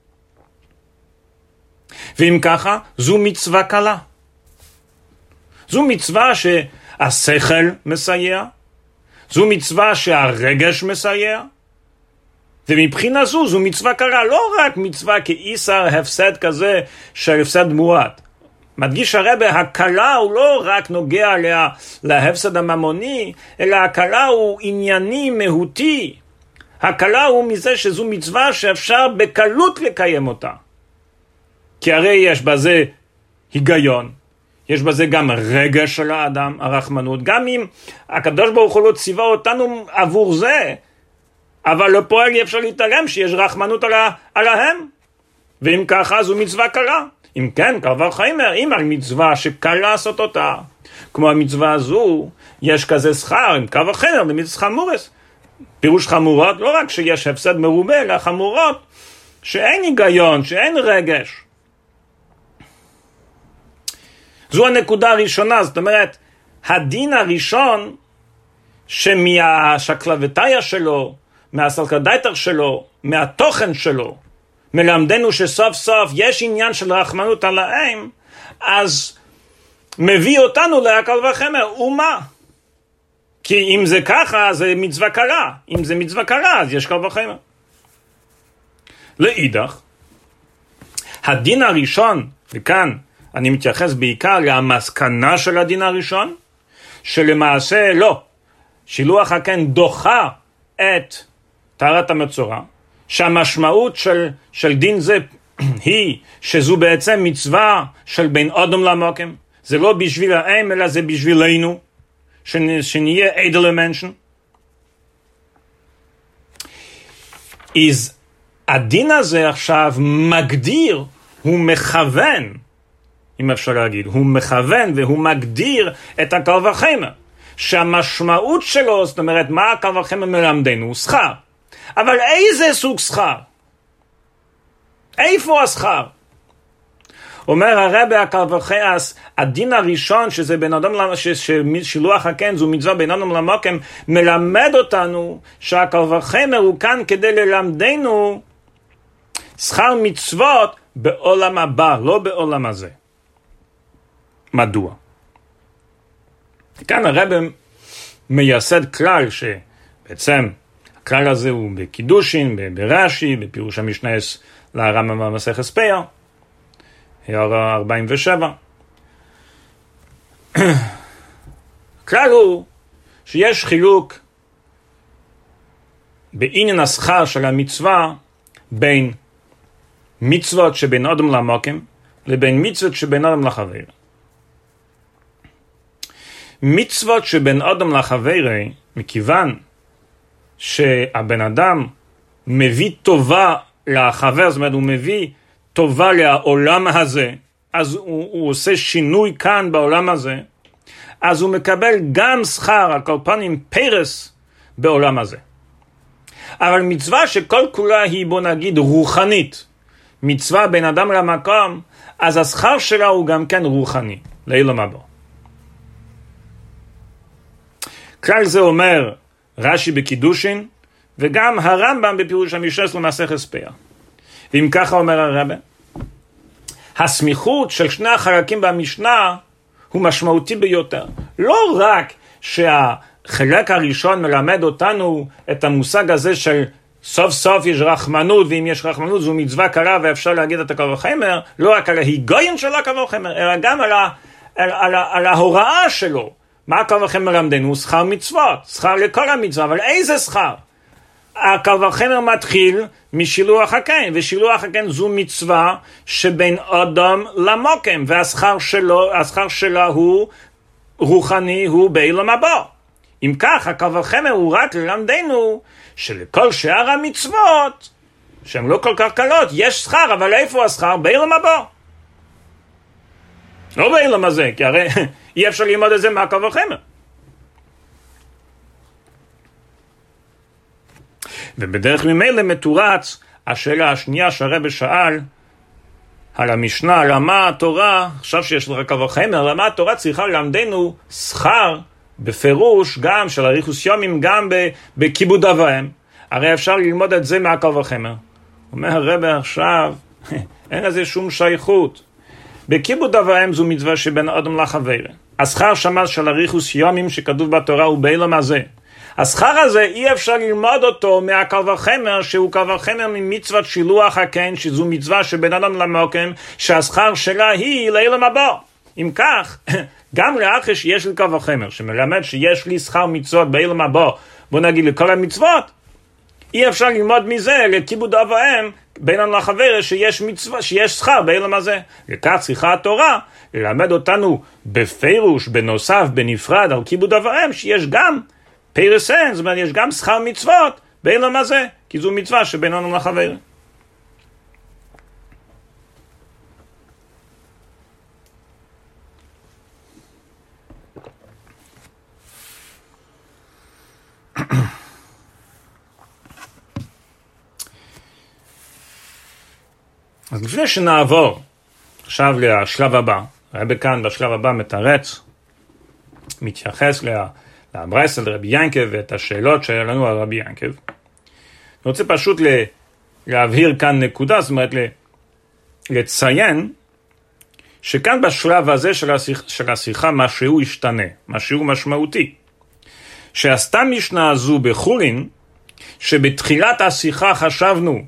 ואם ככה, זו מצווה קלה. זו מצווה שהשכל מסייע, זו מצווה שהרגש מסייע, ומבחינה זו מצווה קלה, לא רק מצווה כאיסר הפסד כזה של הפסד מועט. מדגיש הרב, הקלה הוא לא רק נוגע להפסד הממוני, אלא הקלה הוא ענייני מהותי. הקלה הוא מזה שזו מצווה שאפשר בקלות לקיים אותה. כי הרי יש בזה היגיון, יש בזה גם רגש של האדם, הרחמנות, גם אם הקדוש ברוך הוא לא ציווה אותנו עבור זה, אבל לפועל אי אפשר להתעלם שיש רחמנות עליהם, ואם ככה זו מצווה קלה. אם כן, קל וחומר, אם על מצווה שקל לעשות אותה, כמו המצווה הזו, יש כזה שכר, עם קל וחומר, למצווה חמורס. פירוש חמורות, לא רק שיש הפסד מרובה, אלא חמורות שאין היגיון, שאין רגש. זו הנקודה הראשונה, זאת אומרת, הדין הראשון שמהשקלה וטריא שלו, מהסלקא דייתך שלו, מהתוכן שלו, מלמדנו שסוף סוף יש עניין של רחמנות על האם, אז מביא אותנו לקל וחומר. ומה? כי אם זה ככה, זה מצווה קלה. אם זה מצווה קלה, אז יש קל וחומר. לאידך, הדין הראשון, וכאן אני מתייחס בעיקר למסקנה של הדין הראשון, שלמעשה לא, שילוח הקן דוחה את טהרת המצורע, שהמשמעות של דין זה היא שזו בעצם מצווה של בין אדם למקום, זה לא בשביל האם אלא זה בשבילנו, שנהיה עדל למנשן. הדין הזה עכשיו מגדיר, הוא מכוון, אם אפשר להגיד, הוא מכוון והוא מגדיר את הקל וחמר, שהמשמעות שלו, זאת אומרת, מה הקל וחמר מלמדנו? הוא שכר. אבל איזה סוג שכר? איפה השכר? אומר הרבי הקל וחמר, הדין הראשון שזה בן אדם, ששילוח הקן זו מצווה בין אדם למוקם, מלמד אותנו שהקל וחמר הוא כאן כדי ללמדנו שכר מצוות בעולם הבא, לא בעולם הזה. מדוע? כאן הרבי מייסד כלל שבעצם הכלל הזה הוא בקידושין, ברש"י, בפירוש המשנה לרמב"ם במסכת פאה, הערה 47. הכלל הוא שיש חילוק בעניין השכר של המצווה בין מצוות שבין אדם למוקם לבין מצוות שבין אדם לחבר. מצוות שבין אדם לחבר, מכיוון שהבן אדם מביא טובה לחבר, זאת אומרת הוא מביא טובה לעולם הזה, אז הוא עושה שינוי כאן בעולם הזה, אז הוא מקבל גם שכר, על כל פנים פרס בעולם הזה. אבל מצווה שכל כולה היא, בוא נגיד, רוחנית, מצווה בין אדם למקום, אז השכר שלה הוא גם כן רוחני, לעולם הבא. כלל זה אומר רש"י בקידושין, וגם הרמב"ם בפירוש המשנה למסכת פאה. ואם ככה אומר הרבי, הסמיכות של שני החלקים במשנה הוא משמעותי ביותר. לא רק שהחלק הראשון מלמד אותנו את המושג הזה של סוף סוף יש רחמנות, ואם יש רחמנות זו מצווה קלה ואפשר להגיד את הקל וחמר, לא רק על ההיגיון של הקל וחמר, אלא גם על ההוראה שלו. מה הקל וחמר למדנו? שכר מצוות, שכר לכל המצווה, אבל איזה שכר? הקל וחמר מתחיל משילוח הקן, ושילוח הקן זו מצווה שבין אדם למוקם, והשכר שלה הוא רוחני, הוא בעולם הבא. אם כך, הקל וחמר הוא רק ללמדנו שלכל שאר המצוות, שהן לא כל כך קלות, יש שכר, אבל איפה השכר? בעולם הבא. לא בעולם הזה, כי הרי אי אפשר ללמוד את זה מהקל וחמר. ובדרך ממילא מתורץ השאלה השנייה שהרבי שאל על המשנה, למה התורה, עכשיו שיש לך קל וחמר, למה התורה צריכה ללמדנו שכר בפירוש גם של אריכות ימים, גם בכיבוד אב ואם? הרי אפשר ללמוד את זה מהקל וחמר. אומר הרבי עכשיו, אין לזה שום שייכות. בכיבוד אב ואם זו מצווה שבין אדם לחבר. השכר שמה של אריכות ימים שכתוב בתורה הוא בעולם הזה. השכר הזה אי אפשר ללמוד אותו מהקל וחמר, שהוא קל וחמר ממצוות שילוח הקן, שזו מצווה שבין אדם למוקם, שהשכר שלה היא לעולם הבא. אם כך, גם לאחר שיש לי קל וחמר, שמלמד שיש לי שכר מצוות בעולם הבא, בוא נגיד לכל המצוות, אי אפשר ללמוד מזה לכיבוד אב ואם, בין אדם לחבר שיש מצווה, שיש שכר בעולם הזה. לכך צריכה התורה ללמד אותנו בפירוש, בנוסף, בנפרד, על כיבוד אב ואם, שיש גם פרסן, זאת אומרת, יש גם שכר מצוות בעולם הזה, כי זו מצווה שבין אדם לחבר. אז לפני שנעבור עכשיו לשלב הבא, הרבי כאן בשלב הבא מתרץ, מתייחס לברייתא של רבי ינקב ואת השאלות שהיה לנו על רבי ינקב. אני רוצה פשוט להבהיר כאן נקודה, זאת אומרת לציין שכאן בשלב הזה של השיחה משהו ישתנה, משהו משמעותי. שהסתם משנה הזו בחולין, שבתחילת השיחה חשבנו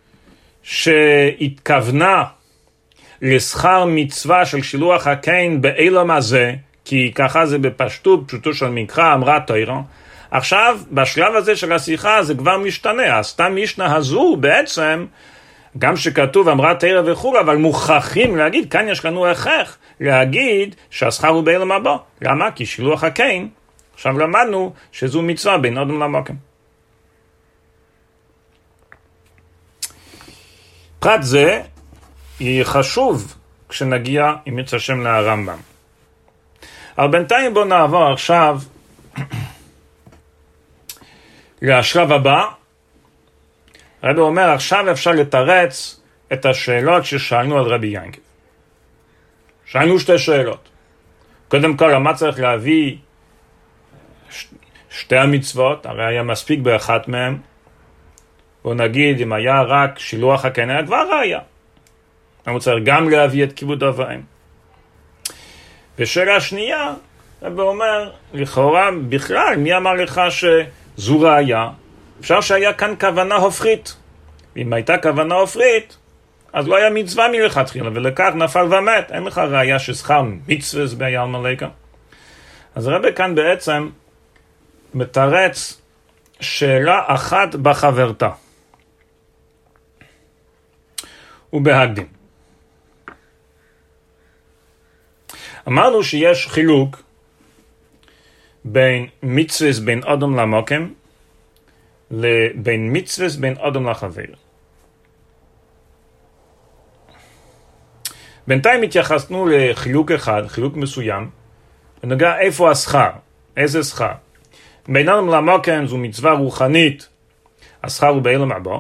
שהתכוונה לשכר מצווה של שילוח הקן בעולם הזה, כי ככה זה בפשטות, פשוטו של מקרא, אמרה תורה. עכשיו, בשלב הזה של השיחה זה כבר משתנה. הסתם משנה הזו בעצם, גם שכתוב אמרה תורה וכו', אבל מוכרחים להגיד, כאן יש לנו הכרח להגיד שהשכר הוא בעולם הבא. למה? כי שילוח הקן, עכשיו למדנו שזו מצווה בין אדם למוקם. פרט זה יהיה חשוב כשנגיע עם ירצה השם לרמב"ם. אבל בינתיים בואו נעבור עכשיו לשלב הבא. הרבי אומר, עכשיו אפשר לתרץ את השאלות ששאלנו על רבי ינקב. שאלנו שתי שאלות. קודם כל, למה צריך להביא שתי המצוות? הרי היה מספיק באחת מהם. בוא נגיד, אם היה רק שילוח הקן, היה כבר ראיה. למה צריך גם להביא את כיבוד אב ואם? ושאלה שנייה, הרבי אומר, לכאורה בכלל, מי אמר לך שזו ראיה? אפשר שהיה כאן כוונה הופכית. ואם הייתה כוונה הופכית, אז לא היה מצווה מלכתחילה, ולכך נפל ומת. אין לך ראיה ששכר מצווה זה בעלמא ליקה. אז הרבי כאן בעצם מתרץ שאלה אחת בחברתה. ובהקדים. אמרנו שיש חילוק בין מצווה בין אדם למוקם, לבין מצווה בין אדם לחבר. בינתיים התייחסנו לחילוק אחד, חילוק מסוים, ונגע איפה השכר, איזה שכר. בין אדם למוקם זו מצווה רוחנית, השכר הוא בעלם הבא.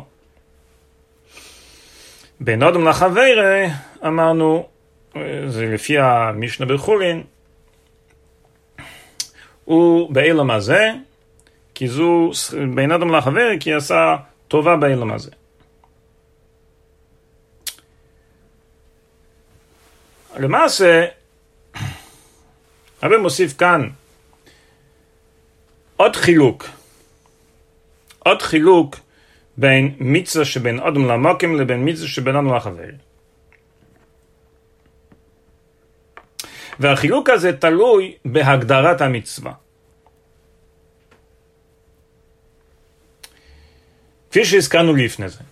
בין אדם לחבר, אמרנו, זה לפי המשנה בחולין, הוא בעלם הזה, כי זו בין אדם לחבר, כי עשה טובה בעלם הזה. למעשה, הרבי מוסיף כאן עוד חילוק בין מצווה שבין אדם למוקם לבין מצווה שבין אדם לחבר. והחילוק הזה תלוי בהגדרת המצווה. כפי שהזכרנו לפני זה.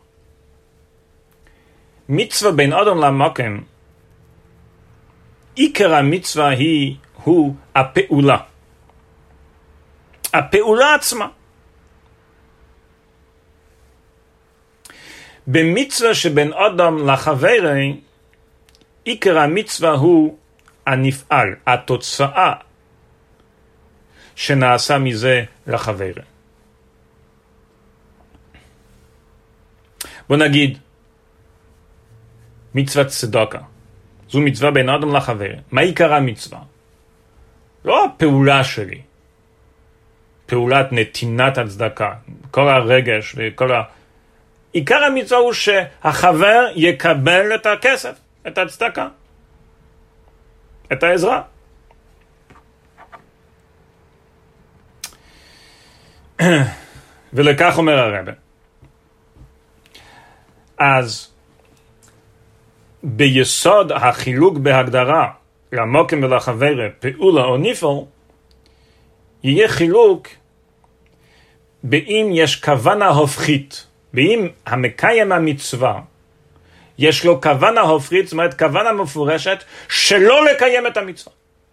מצווה בין אדם למוקם, עיקר המצווה הוא הפעולה. הפעולה עצמה. במצווה שבין אדם לחבר, עיקר המצווה הוא הנפעל, התוצאה שנעשה מזה לחבר. בוא נגיד, מצוות צדקה. זו מצווה בין אדם לחבר. מה עיקר המצווה? לא הפעולה שלי. פעולת נתינת הצדקה. כל הרגש וכל עיקר המצווה הוא שהחבר יקבל את הכסף, את הצדקה. את העזרה. ולכך אומר הרבי. אז ביסוד החילוק בהגדרה למוקם ולחבר, פעולה או נפעל, יהיה חילוק באם יש כוונה הופכית, באם המקיים המצווה יש לו כוונה הופכית, זאת אומרת כוונה מפורשת שלא לקיים את המצווה.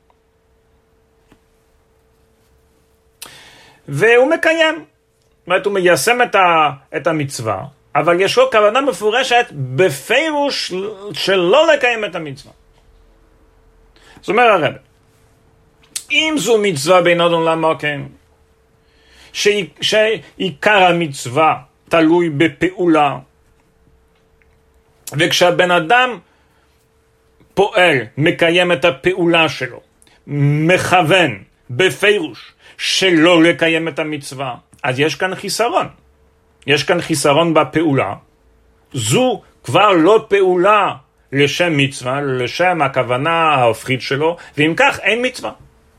והוא מקיים, זאת אומרת הוא מיישם את המצווה, אבל יש לו כוונה מפורשת בפירוש שלא לקיים את המצווה. זאת אומרת הרב, אם זו מצווה בין אדם למוקם, שעיקר המצווה תלוי בפעולה, וכשהבן אדם פועל, מקיים את הפעולה שלו, מכוון בפירוש שלא לקיים את המצווה, אז יש כאן חיסרון. יש כאן חיסרון בפעולה. זו כבר לא פעולה לשם מצווה, לשם הכוונה ההופכית שלו, ואם כך אין מצווה.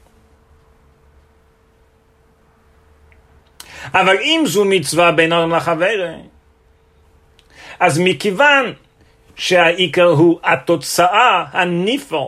אבל אם זו מצווה בין אדם לחבר, אז מכיוון שהעיקר הוא התוצאה, הנפעל,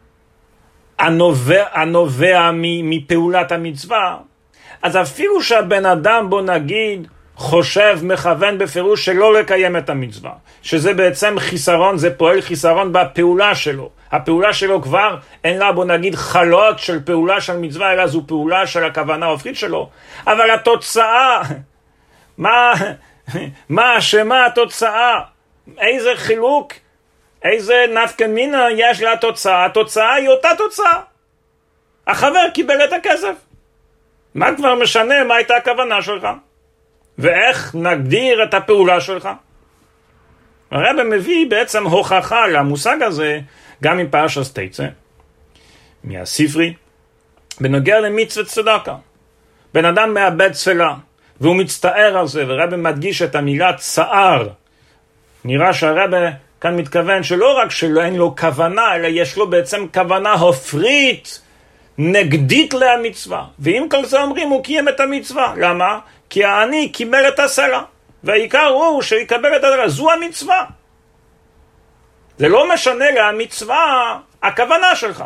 הנובע מפעולת המצווה, אז אפילו שהבן אדם, בוא נגיד, חושב, מכוון בפירוש שלא לקיים את המצווה, שזה בעצם חיסרון, זה פועל חיסרון בפעולה שלו. הפעולה שלו כבר אין לה, בוא נגיד, חלות של פעולה של מצווה, אלא זו פעולה של הכוונה ההופכית שלו. אבל התוצאה, מה התוצאה איזה חילוק, איזה נפקא מינה יש לתוצאה? התוצאה היא אותה תוצאה. החבר קיבל את הכסף. מה כבר משנה מה הייתה הכוונה שלך? ואיך נגדיר את הפעולה שלך? הרב מביא בעצם הוכחה למושג הזה גם עם פרשת תצא, מהספרי, בנוגע למצוות צדקה. בן אדם מאבד תפילה, והוא מצטער על זה, והרב מדגיש את המילה צער. נראה שהרב כאן מתכוון שלא רק שאין לו כוונה, אלא יש לו בעצם כוונה הופרית, נגדית למצווה. ועם כל זה אומרים, הוא קיים את המצווה. למה? כי העני קיבל את הסלע, והעיקר הוא שיקבל את הסלע. זו המצווה. זה לא משנה למצווה הכוונה שלך.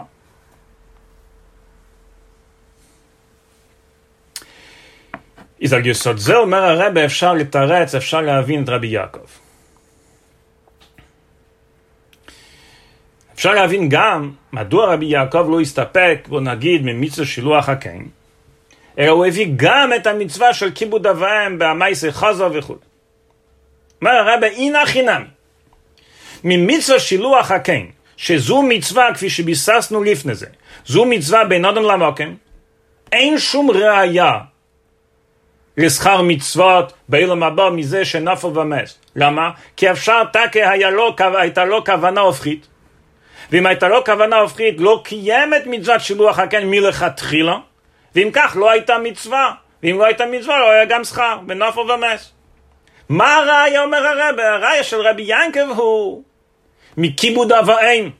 אז על יסוד זה אומר הרב, אפשר לתרץ, אפשר להבין את רבי יעקב. אפשר להבין גם מדוע רבי יעקב לא הסתפק, בוא נגיד, ממצווה שילוח הקן, אלא הוא הביא גם את המצווה של כיבוד אב ואם במעשה חזר וכו'. אומר הרב, הנה חינמי. ממצווה שילוח הקן, שזו מצווה כפי שביססנו לפני זה, זו מצווה בין אדם למקום, אין שום ראיה לשכר מצוות בעולם הבא מזה שנפל ומס. למה? כי אפשר הייתה לו כוונה הופכית, ואם הייתה לו כוונה הופכית לא קיים את מצוות שילוח הקן מלכתחילה, ואם כך לא הייתה מצווה, ואם לא הייתה מצווה לא היה גם שכר בנפל ומס. מה הראיה אומר הרב? הראיה של רבי ינקב הוא מכיבוד אב ואם.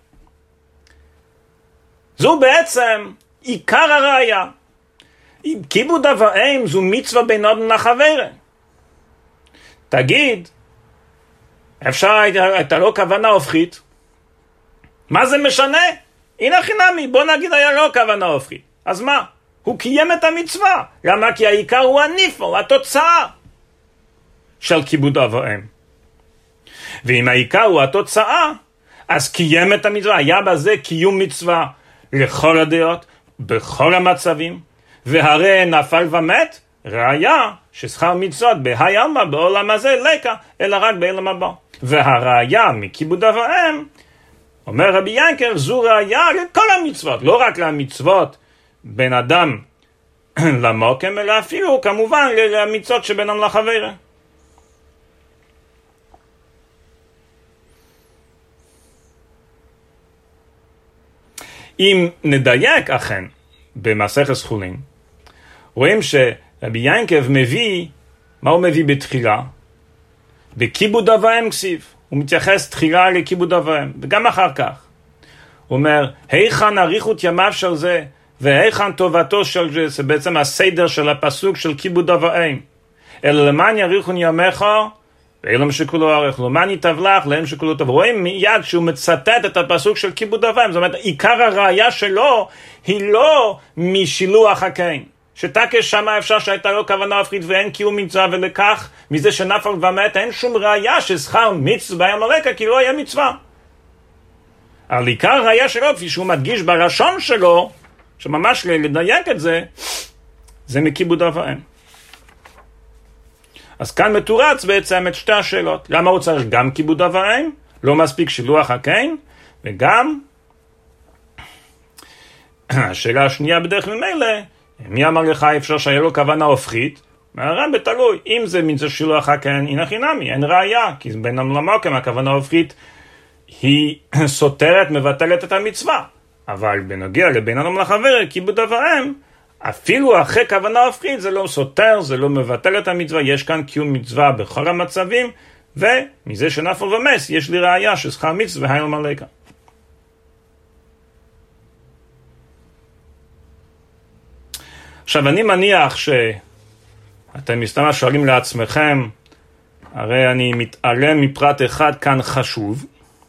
זו בעצם עיקר הראיה. כיבוד אב ואם זו מצווה בין אדם לחבר. תגיד, אפשר הייתה לו כוונה הופכית? מה זה משנה? הנה חינמי, בוא נגיד היה לו כוונה הופכית. אז מה? הוא קיים את המצווה. למה? כי העיקר הוא הניפו, התוצאה של כיבוד אב ואם. ואם העיקר הוא התוצאה, אז קיים את המצווה. היה בזה קיום מצווה לכל הדעות, בכל המצבים, והרי נפל ומת, ראיה ששכר מצוות בהי עלמא בעולם הזה לקה, אלא רק בעולם הבא. והראיה מכיבוד אב ואם, אומר רבי ינקר, זו ראיה לכל המצוות, לא רק למצוות בין אדם למוקם, אלא אפילו כמובן למצוות שבין אדם לחבר. אם נדייק אכן במסכת חולין, רואים שרבי ינקב מביא, מה הוא מביא בתחילה? בכיבוד אב ואם כסיב. הוא מתייחס תחילה לכיבוד אב ואם, וגם אחר כך. הוא אומר, היכן אריכות ימיו של זה, והיכן טובתו של זה, זה בעצם הסדר של הפסוק של כיבוד אב ואם. אלא למען יאריכון ימיך, ואילם שכולו ארך, למען ייטב לך, להם שכולו טוב. רואים מיד שהוא מצטט את הפסוק של כיבוד אב ואם, זאת אומרת, עיקר הראיה שלו היא לא משילוח הקן. שתקש שמה אפשר שהייתה לו כוונה הופכית ואין קיום מצווה, ולכך מזה שנפל ומת אין שום ראיה ששכר מצווה היה מלכה כי לא היה מצווה. אבל עיקר הראיה שלו, כפי שהוא מדגיש בלשון שלו, שממש לדייק את זה, זה מכיבוד אב ואם. אז כאן מתורץ בעצם את שתי השאלות. למה הוא צריך גם כיבוד אב ואם? לא מספיק שילוח הקן, וגם השאלה השנייה בדרך ממילא, מי אמר לך אפשר שהיה לו כוונה הופכית? הרב תלוי, אם זה מצווה שילוח הקן, הנה חינמי, אין ראיה, כי בין המקום הכוונה הופכית היא סותרת, מבטלת את המצווה. אבל בנוגע לבין אדם לחבר, כיבוד אב ואם, אפילו אחרי כוונה הופכית זה לא סותר, זה לא מבטל את המצווה, יש כאן קיום מצווה בכל המצבים, ומזה שנפל ומס יש לי ראיה ששכר מצווה היה מלכה. עכשיו אני מניח שאתם מסתמה שואלים לעצמכם, הרי אני מתעלם מפרט אחד כאן חשוב,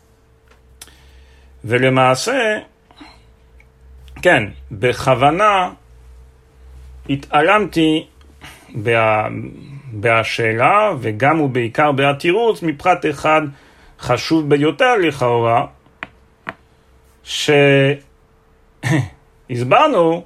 ולמעשה, כן, בכוונה התעלמתי בשאלה וגם ובעיקר בתירוץ מפרט אחד חשוב ביותר לכאורה, שהסברנו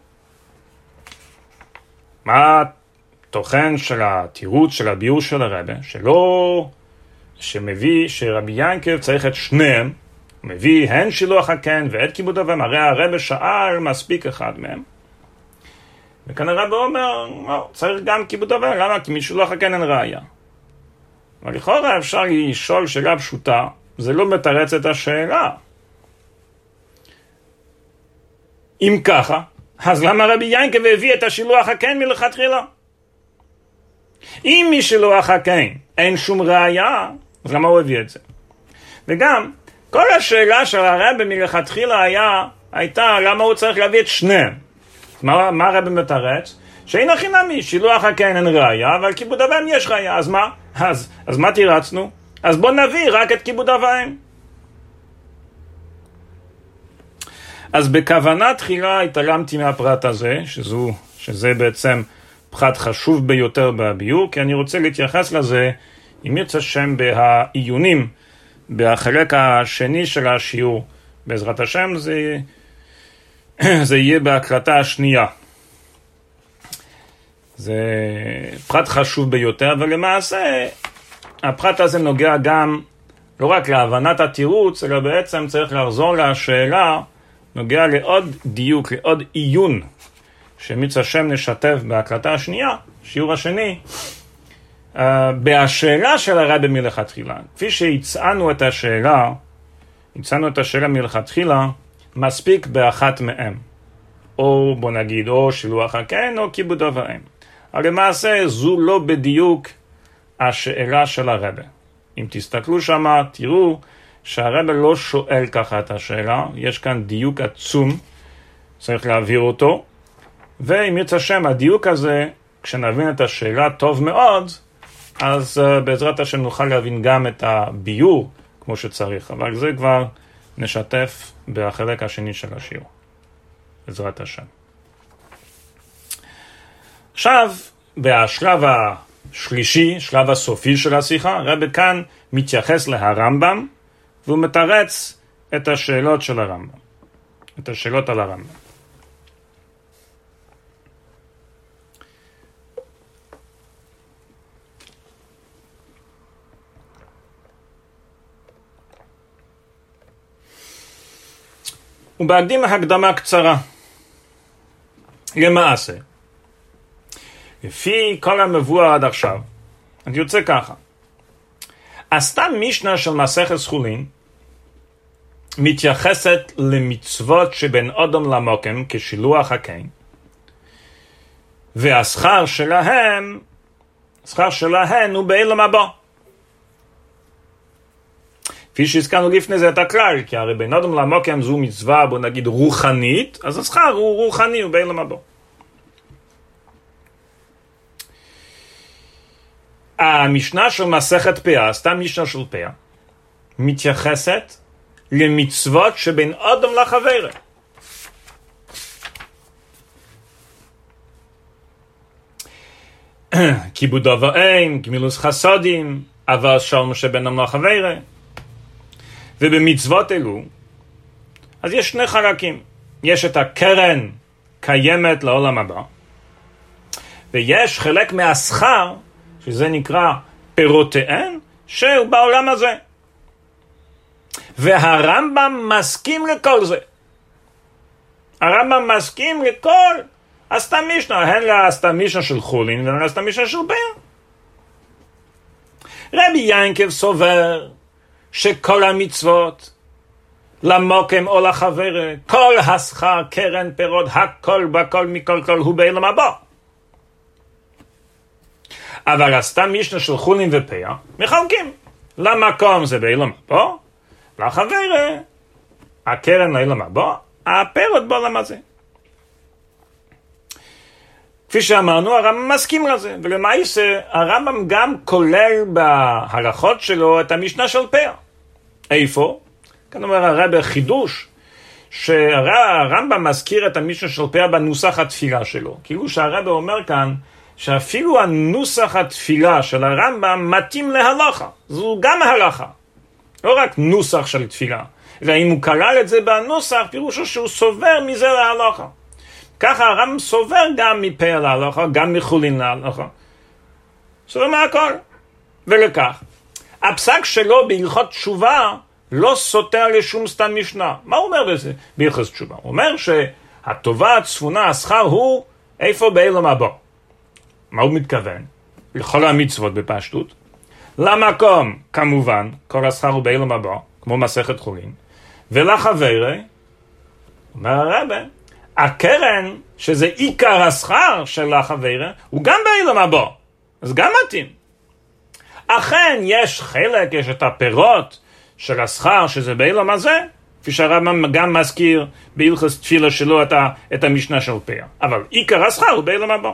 מה התוכן של התירוץ של הביאור של הרבה, שמביא שרבי ינקב צריך את שניהם, הוא מביא הן שילוח הקן ואת כיבוד אב ואם, הרי הרב שאל מספיק אחד מהם. וכאן הרב אומר, לא, צריך גם כיבוד אב ואם, למה? כי משילוח הקן אין ראיה. אבל לכאורה אפשר לשאול שאלה פשוטה, זה לא מתרץ את השאלה. אם ככה, אז למה רבי ינקב הביא את השילוח הקן מלכתחילה? אם משילוח הקן אין שום ראיה, אז למה הוא הביא את זה? וגם, כל השאלה של הרב מלכתחילה הייתה למה הוא צריך להביא את שניהם. מה הרב מתרץ? שאין הכי נמי, שילוח הקן אין ראיה, אבל כיבוד אב ואם יש ראיה, אז מה? אז מה תירצנו? אז בוא נביא רק את כיבוד אב ואם. אז בכוונה תחילה התעלמתי מהפרט הזה, שזה בעצם פרט חשוב ביותר בביור, כי אני רוצה להתייחס לזה, אם ירצה השם בעיונים, בחלק השני של השיעור, בעזרת השם זה יהיה בהקלטה השנייה. זה פרט חשוב ביותר, ולמעשה הפרט הזה נוגע גם לא רק להבנת התירוץ, אלא בעצם צריך לחזור לשאלה, נוגע לעוד דיוק, לעוד עיון, שמיץ השם נשתף בהקלטה השנייה, שיעור השני, בהשאלה של הרבי מלכתחילה. כפי שהצענו את השאלה מלכתחילה, מספיק באחת מהם. או בוא נגיד, או שילוח הקן, או כיבוד אב ואם. אבל למעשה זו לא בדיוק השאלה של הרבי. אם תסתכלו שמה, תראו שהרבי לא שואל ככה את השאלה, יש כאן דיוק עצום, צריך להעביר אותו, ואם ירצה השם, הדיוק הזה, כשנבין את השאלה טוב מאוד, אז בעזרת השם נוכל להבין גם את הביור כמו שצריך, אבל זה כבר נשתף בחלק השני של השיעור, בעזרת השם. עכשיו, בשלב השלישי, שלב הסופי של השיחה, הרבי כאן מתייחס להרמב"ם, והוא מתרץ את השאלות של הרמב"ם, את השאלות על הרמב"ם. ובהקדים הקדמה קצרה. למעשה, לפי כל המבואר עד עכשיו, אני יוצא ככה. הסתם משנה של מסכת חולין מתייחסת למצוות שבין אדם למוקם כשילוח הקן, והשכר שלהן הוא בעולם הבא. כפי שהזכרנו לפני זה את הכלל, כי הרי בין אדם למוקם זו מצווה, בוא נגיד, רוחנית, אז השכר הוא רוחני, הוא בעולם הבא. המשנה של מסכת פאה, סתם משנה של פאה, מתייחסת למצוות שבין אדם לחברו. כיבוד אב ואם, גמילוס חסדים, אבל שלום שבין אדם לחברו. ובמצוות אלו, אז יש שני חלקים. יש את הקרן קיימת לעולם הבא, ויש חלק מהשכר, שזה נקרא פירותיהן, שהוא בעולם הזה. והרמב"ם מסכים לכל זה. הרמב"ם מסכים לכל הסתם משנה, הן להסתם משנה של חולין והן להסתם משנה של פאה. רבי ינקב סובר שכל המצוות, למוקם או לחבר, כל השכר, קרן, פירות, הכל בכל מכל כל הוא בעולם הבא. אבל הסתם משנה של חולין ופאה מחלקים. למקום זה בעולם הבא, לחבר, הקרן לעולם הבא, הפירות בעולם הזה. כפי שאמרנו, הרמב"ם מסכים לזה, ולמעשה הרמב"ם גם כולל בהלכות שלו את המשנה של פאה. איפה? כאן אומר הרב חידוש, שהרמב"ם מזכיר את המשנה של פאה בנוסח התפילה שלו. כאילו שהרב אומר כאן, שאפילו הנוסח התפילה של הרמב"ם מתאים להלכה. זו גם ההלכה. לא רק נוסח של תפילה. אלא אם הוא כלל את זה בנוסח, פירושו שהוא סובר מזה להלכה. ככה הרמב"ם סובר גם מפאה להלכה, גם מחולין להלכה. סובר מהכל. ולכך, הפסק שלו בהלכות תשובה לא סותר לשום סתם משנה. מה הוא אומר בזה? בהלכות תשובה. הוא אומר שהטובה הצפונה, השכר הוא איפה בעולם הבא. מה הוא מתכוון? לכל המצוות בפשטות. למקום, כמובן, כל השכר הוא בעולם הבא, כמו מסכת חולין. ולחברי, אומר הרבה, הקרן, שזה עיקר השכר של החברה, הוא גם בעולם הבא. אז גם מתאים. אכן יש חלק, יש את הפירות של השכר, שזה בעולם הזה, כפי שהרמב"ם גם מזכיר בהלכות תפילה שלו את המשנה של פאה. אבל עיקר השכר הוא בעולם הבא.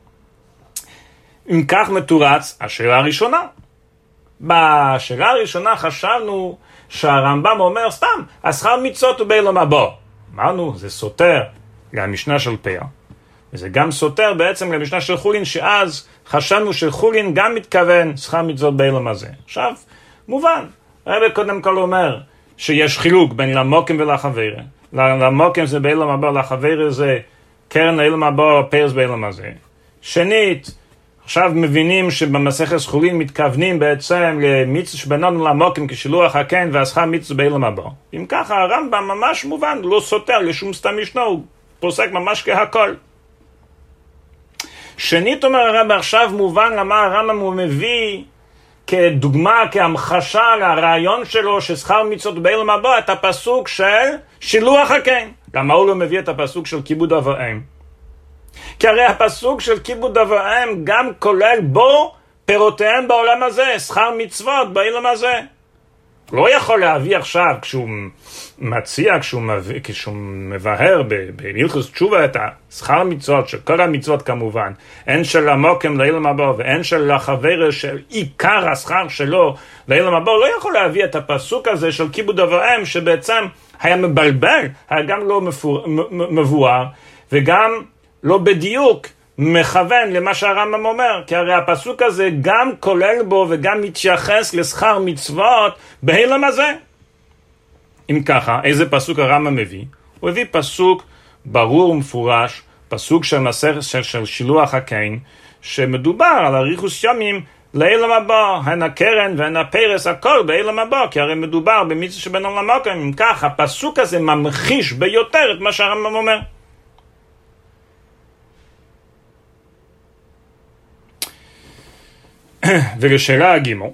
אם כך מתורץ השאלה הראשונה. בשאלה הראשונה חשבנו שהרמב"ם אומר סתם, השכר מצוות הוא בעולם הבא. אמרנו, זה סותר למשנה של פאה. וזה גם סותר בעצם למשנה של חולין, שאז חשבנו שחולין גם מתכוון שכר מצוות בעולם הזה. עכשיו, מובן, הרב קודם כל אומר שיש חילוק בין למוקם ולחברה. למוקם זה בעולם הבא, לחברה זה קרן לעולם הבא, פרס בעולם הזה. שנית, עכשיו מבינים שבמסכת חולין מתכוונים בעצם למצווה שבינינו למוקם כשילוח הקן והשכר מצווה בעולם הבא. אם ככה הרמב"ם ממש מובן, לא סותר לשום סתם משנה, הוא פוסק ממש כהכל. שנית אומר הרב עכשיו מובן למה הרמב"ם הוא מביא כדוגמה, כהמחשה לרעיון שלו ששכר מצוות בעולם הבא את הפסוק של שילוח הקן. למה הוא לא מביא את הפסוק של כיבוד אב ואם? כי הרי הפסוק של כיבוד אב ואם גם כולל בו פירותיהם בעולם הזה, שכר מצוות בעולם הזה. לא יכול להביא עכשיו כשהוא מציע, כשהוא מבהר בהלכות תשובה את השכר מצוות של כל המצוות כמובן, אין של המוקם לעולם הבא ואין של החברה של עיקר השכר שלו לעולם הבא, לא יכול להביא את הפסוק הזה של כיבוד אב ואם שבעצם היה מבלבל, היה גם לא מבואר וגם לא בדיוק מכוון למה שהרמב"ם אומר, כי הרי הפסוק הזה גם כולל בו וגם מתייחס לשכר מצוות בעולם הזה. אם ככה, איזה פסוק הרמב"ם מביא? הוא הביא פסוק ברור ומפורש, פסוק של מסכת של שילוח הקן, שמדובר על אריכות ימים לעולם הבא, הן הקרן והן הפרס, הכל בעולם הבא, כי הרי מדובר במצווה שבין עולם הבא. אם ככה, הפסוק הזה ממחיש ביותר את מה שהרמב"ם אומר. ולשאלה הגימו,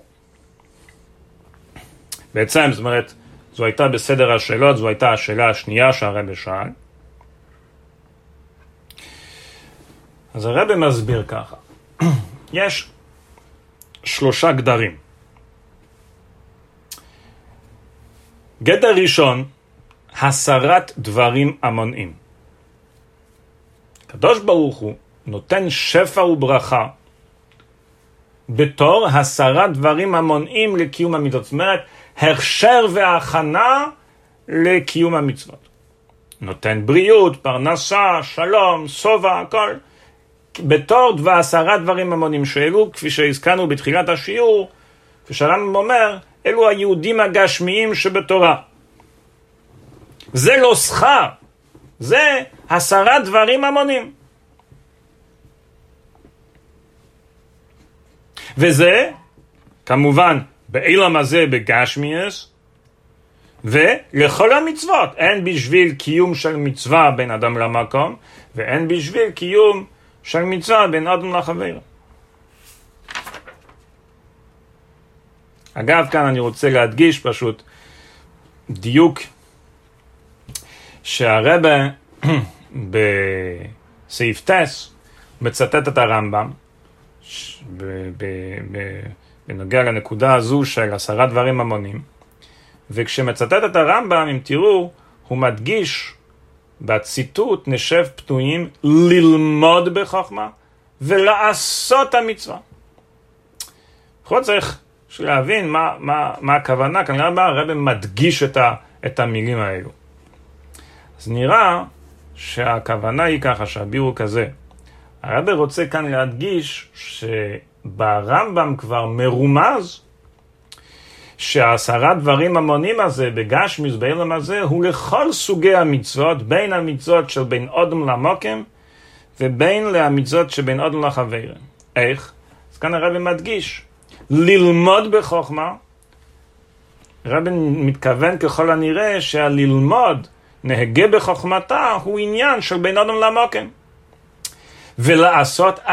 בעצם, זאת אומרת, זו הייתה בסדר השאלות, זו הייתה השאלה השנייה שהרבא שאל. אז הרבא מסביר ככה, יש 3 גדרים. גדר ראשון, הסרת דברים המונעים. הקדוש ברוך הוא נותן שפע וברכה, בתור הסרת דברים המונעים לקיום המצוות. זאת אומרת, הכשר והכנה לקיום המצוות. נותן בריאות, פרנסה, שלום, סובה, הכל. בתור הסרת דברים המונעים שאלו, כפי שהזכרנו בתחילת השיעור, כפי שהרמב"ם אומר, אלו היהודים הגשמיים שבתורה. זה לא שכר, זה הסרת דברים המונעים. וזה, כמובן, בעולם הזה בגשמיאס, ולכל המצוות. אין בשביל קיום של מצווה בין אדם למקום, ואין בשביל קיום של מצווה בין אדם לחבר. אגב, כאן אני רוצה להדגיש פשוט דיוק שהרבא בסעיף טס מצטט את הרמב"ם, בנוגע לנקודה הזו של הסרת דברים המונים, וכשמצטט את הרמב"ם, אם תראו, הוא מדגיש בציטוט נשב פתויים ללמוד בחוכמה ולעשות המצווה. בכל צריך להבין מה הכוונה, כנראה הרבא מדגיש את המילים האלו. אז נראה שהכוונה היא ככה, שהביאור הוא כזה. הרבא רוצה כאן להדגיש שברמב"ם כבר מרומז שהסרת דברים המונים הזה בגשמיס בעולם הזה הוא לכל סוגי המצוות, בין המצוות של בין אדם למוקם ובין המצוות שבין אדם לחבר. איך? אז כאן הרבא מדגיש ללמוד בחוכמה הרב מתכוון ככל הנראה שהללמוד נהגה בחוכמתה הוא עניין של בין אדם למוקם. ולעשות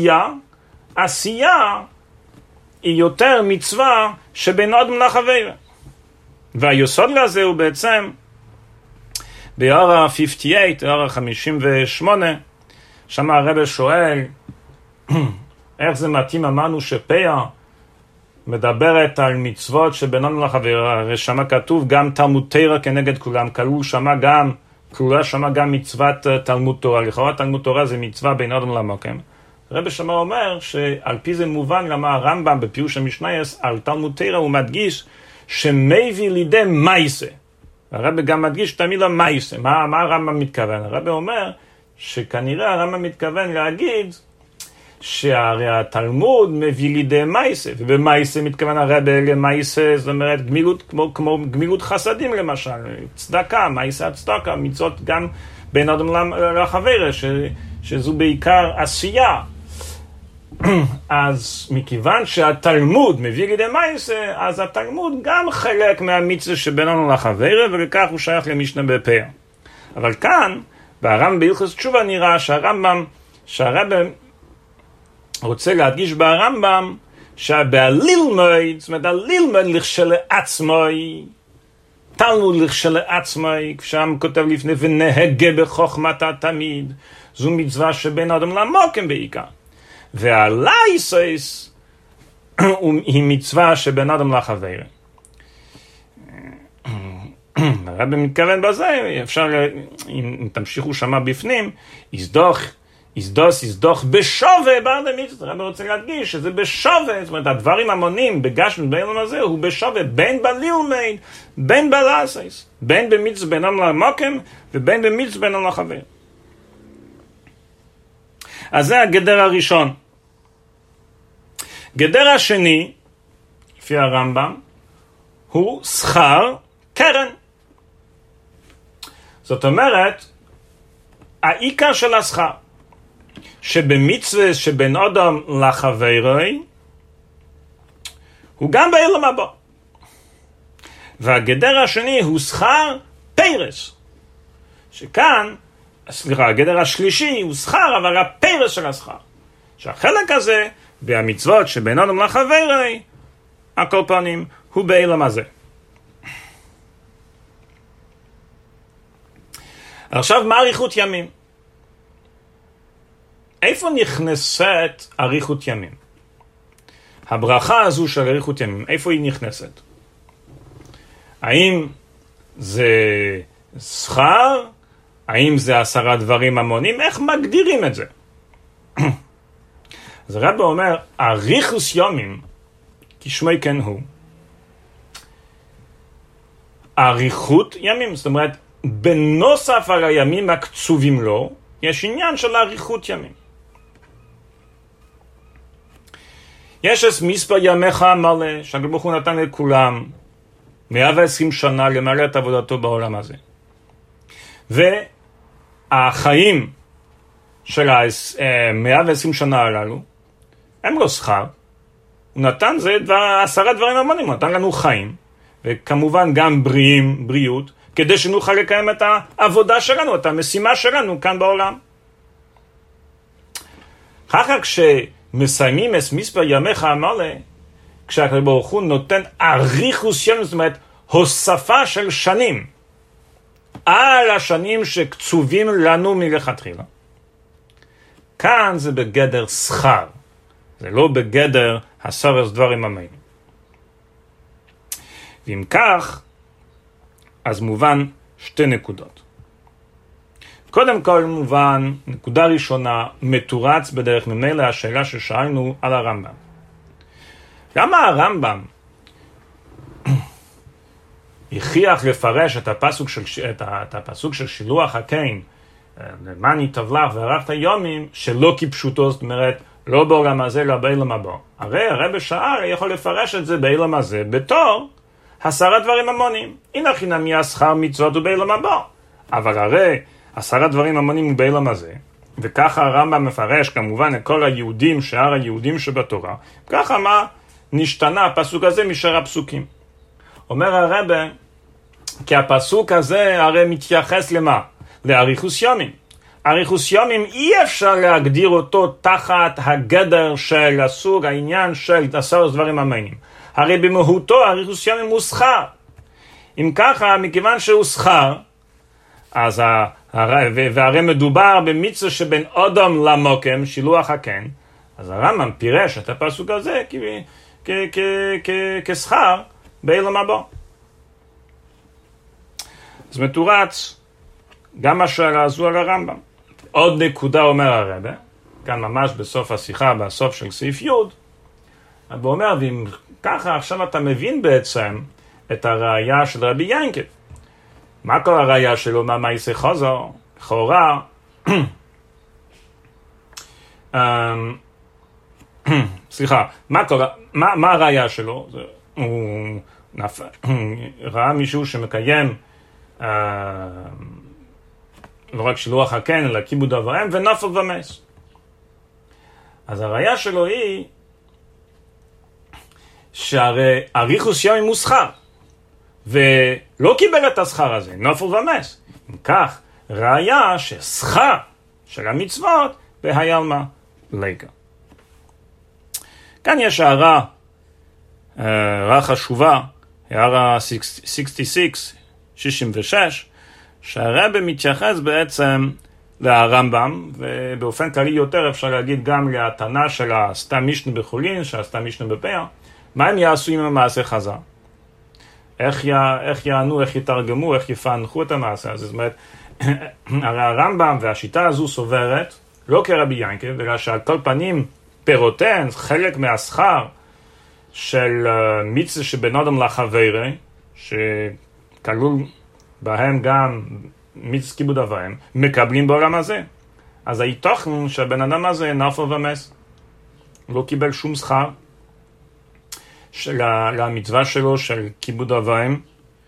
עשייה היא יותר מצווה שבין אדם לחבר. והיסוד לזה הוא בעצם באור 58, באור 58, שם הרב שואל איך זה מתאים, אמרנו שפיה מדברת על מצוות שבין אדם לחבר, הרי שם כתוב גם תלמוד תורה כנגד כולם, כלולה שם גם מצוות תלמוד תורה, לכאורה תלמוד תורה זה מצווה בין אדם למוקם. הרב שמה אומר שעל פי זה מובן למה הרמב"ם בפירוש המשנייס על תלמוד תורה הוא מדגיש שמביא לידי מייסה. הרב גם מדגיש את המילה מייסה. מה הרמב"ם מתכוון? הרב אומר שכנראה הרמב"ם מתכוון להגיד שהרי התלמוד מביא לידי מייסה, ובמייסה מתכוון הרב למייסה, זאת אומרת גמילות, כמו גמילות חסדים למשל, צדקה, מייסה הצדקה, מצוות גם בין אדם לחבר, שזו בעיקר עשייה. אז מכיוון שהתלמוד מביא לידי מייסה, אז התלמוד גם חלק מהמצווה שבין אדם לחבר, וכך הוא שייך למשנה בפאה. אבל כאן, ברמב"ם בהלכות תשובה נראה שהרב רוצה להדגיש ברמב"ם שהללמוד, זאת אומרת הללמוד לכשלעצמוי, תלמוד לכשלעצמוי, כשם כותב לפני ונהגה בחוכמתה תמיד, זו מצווה שבין אדם למוקם בעיקר. והלייסס היא מצווה שבין אדם לחבר. הרב מתכוון בזה, אפשר, אם תמשיכו שמה בפנים, יזדוך בשווה בעד המצווה. הרב רוצה להדגיש שזה בשווה, זאת אומרת הדברים המונים בגשם בעולם הזה הוא בשווה בין בלילמד, בין בלעשייס, בין במצווה בין אדם למוקם ובין במצווה בין אדם לחבר. אז זה הגדר הראשון. גדר השני, לפי הרמב"ם, הוא שכר קרן. זאת אומרת, העיקר של השכר, שבמצווה שבין אדם לחברי, הוא גם בעולם הבא. והגדר השני הוא שכר פרס. שכאן, הגדר השלישי הוא שכר, אבל הפרס של השכר. שהחלק הזה, בהמצוות שבין אדם לחברי, הכל פנים, הוא בעולם הזה. עכשיו, מה אריכות ימים? איפה נכנסת אריכות ימים? הברכה הזו של אריכות ימים, איפה היא נכנסת? האם זה שכר? האם זה 10 דברים המונים? איך מגדירים את זה? אז הרב אומר, אריכות ימים, כשמי כן הוא. אריכות ימים, זאת אומרת, בנוסף על הימים הקצובים לו, יש עניין של אריכות ימים. יש את מספר ימיך המלא, שהקדוש ברוך הוא נתן לכולם 120 שנה למלא את עבודתו בעולם הזה. והחיים של 120 שנה הללו, הם לא שכר. הוא נתן, זה 10 דברים המונים, הוא נתן לנו חיים, וכמובן גם בריאות, כדי שנוכל לקיים את העבודה שלנו, את המשימה שלנו כאן בעולם. אחר כך כשמסיימים את מספר ימיך המלא, כשהקדוש ברוך הוא נותן אריכות ימים, זאת אומרת, הוספה של שנים, על השנים שקצובים לנו מלכתחילה. כאן זה בגדר שכר, זה לא בגדר 10 דברים המונים. ואם כך, אז מובן 2 נקודות. קודם כל מובן, נקודה ראשונה, מתורץ בדרך ממילא השאלה ששאלנו על הרמב"ם. למה הרמב"ם הכריח לפרש את הפסוק של שילוח הקין, למען ייטב לך וארכת ימים, שלא כפשוטו, זאת אומרת, לא בעולם הזה, לא בעולם הבא. הרי הרב שאל יכול לפרש את זה בעולם הזה, בתור 10 דברים המונים. הנה חינמי השכר מצוות הוא בעולם הבא. אבל הרי 10 דברים המונים הוא בעולם הזה, וככה הרמב"ם מפרש כמובן את כל היהודים, שאר היהודים שבתורה. ככה מה נשתנה הפסוק הזה משאר הפסוקים. אומר הרבה, כי הפסוק הזה הרי מתייחס למה? לאריכוס יומים. אריכוס יומים אי אפשר להגדיר אותו תחת הגדר של הסוג, העניין של 10 דברים המעניינים. הרי במהותו אריכוס יומים הוא שכר. אם ככה, מכיוון שהוא שכר, אז והרי מדובר במצווה שבין אדם למוקם, שילוח הקן, אז הרמב"ם פירש את הפסוק הזה כשכר בעולם הבא. אז מתורץ גם השאלה הזו על הרמב"ם. עוד נקודה אומר הרבה, כאן ממש בסוף השיחה, בסוף של סעיף י', הוא אומר, ואם ככה עכשיו אתה מבין בעצם את הראייה של רבי ינקב. מה כל הראייה שלו? מה מעשה חזר? לכאורה, סליחה, מה הראייה שלו? הוא ראה מישהו שמקיים לא רק שילוח הקן, אלא כיבוד אב ואם, ונפל ומס. אז הראייה שלו היא שהרי אריכוס יומים הוא שכר, ולא קיבל את השכר הזה, נפל ומס. אם כך, ראייה ששכר של המצוות בהיילמה ליגה. כאן יש הערה חשובה, הערה 66, שהרבא מתייחס בעצם לרמב"ם, ובאופן כללי יותר אפשר להגיד גם להתנה של הסתם משנה בחולין, של הסתם משנה בפאה, מה הם יעשו עם המעשה חזר? איך יענו, איך יתרגמו, איך יפענחו את המעשה הזה? זאת אומרת, הרי הרמב"ם והשיטה הזו סוברת, לא כרבי ינקב, אלא שעל כל פנים פירותיהן, חלק מהשכר של מצווה שבין אדם לחברי, שכלול בהם גם מצווה כיבוד אב ואם, מקבלים בעולם הזה. אז היתכן שהבן אדם הזה נפל ומס, לא קיבל שום שכר למצווה שלו של כיבוד אב ואם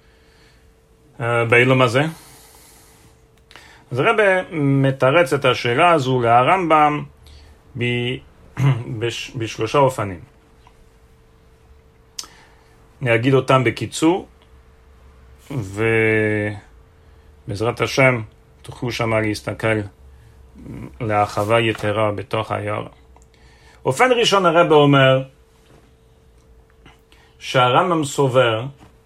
בעולם הזה. אז הרב מתרץ את השאלה הזו לרמב"ם בשלושה אופנים. נגיד אותם בקיצור, ובעזרת השם תוכלו שמה להסתכל להרחבה יתרה בתוך העיירה. אופן ראשון הרב אומר שהרמב"ם סובר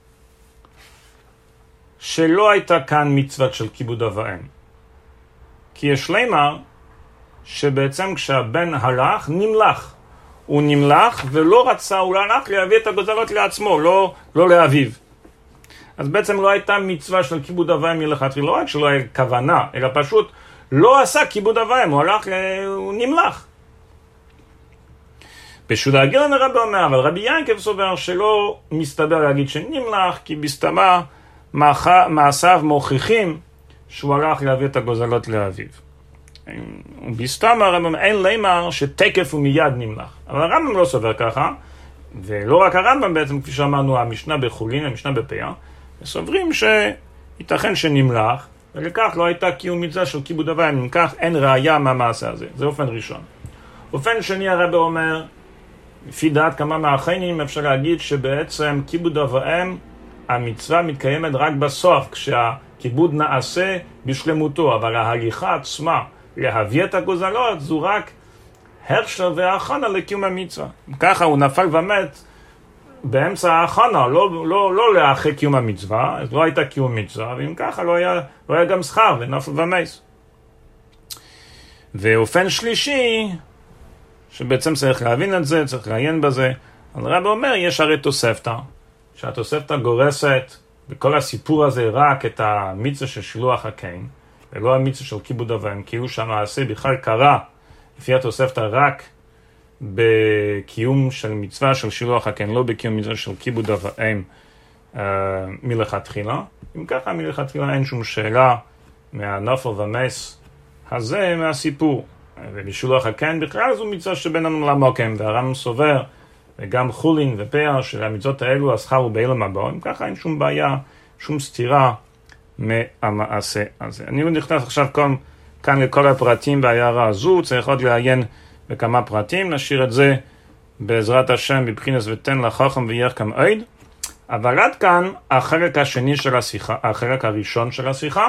שלא הייתה כאן מצוות של כיבוד אב ואם. כי יש לומר שבעצם כשהבן הלך, נמלך. הוא נמלך ולא רצה, הוא לא הלך להביא את הגוזלות לעצמו, לא לאביו. אז בעצם לא הייתה מצווה של כיבוד אב ואם מלכתחילה, לא רק שלא היה כוונה, אלא פשוט לא עשה כיבוד אב ואם, הוא נמלך. בשביל להגיד לנו רבי אומר, אבל רבי ינקב סובר שלא מסתבר להגיד שנמלך, כי בסתמה מעשיו מוכיחים שהוא הלך להביא את הגוזלות לאביו. בסתמה הרמב"ם אין לומר שתקף ומיד נמלך. אבל הרמב"ם לא סובר ככה, ולא רק הרמב"ם בעצם, כפי שאמרנו, המשנה בחולין, המשנה בפאה, סוברים שייתכן שנמלך, ולכך לא הייתה קיום מצווה של כיבוד אב ואם, אם כך אין ראייה מהמעשה הזה. זה אופן ראשון. אופן שני הרבי אומר, לפי דעת כמה מהאחיינים אפשר להגיד שבעצם כיבוד אב ואם, המצווה מתקיימת רק בסוף, כשהכיבוד נעשה בשלמותו, אבל ההליכה עצמה להביא את הגוזלות זו רק הרשל וההכנה לקיום המצווה. ככה הוא נפל ומת באמצע ההכנה, לא לאחרי קיום המצווה, אז לא הייתה קיום מצווה, ואם ככה לא היה גם שכר ונפל ומס. ואופן שלישי, שבעצם צריך להבין את זה, צריך לעיין בזה, אבל הרב אומר, יש הרי תוספתא, שהתוספתא גורסת בכל הסיפור הזה רק את המצווה של שילוח הקן, ולא המצווה של כיבוד אב ואם, כאילו שהמעשה בכלל קרה, לפי התוספתא רק בקיום של מצווה של שילוח הקן, לא בקיום מצווה של כיבוד אב ואם מלכתחילה. אם ככה מלכתחילה אין שום שאלה מהנפל ומס הזה מהסיפור. ובשילוח הקן בכלל זו מצווה שבינינו למוקם, והרמב"ם סובר, וגם חולין ופאה של המצוות האלו, השכר הוא בעולם הבא. אם ככה אין שום בעיה, שום סתירה מהמעשה הזה. אני נכנס עכשיו כאן לכל הפרטים בהערה הזו, צריך עוד לעיין בכמה פרטים, נשאיר את זה בעזרת השם בבחינס ותן לחכם ויחכם עד, אבל עד כאן החלק השני של השיחה, החלק הראשון של השיחה.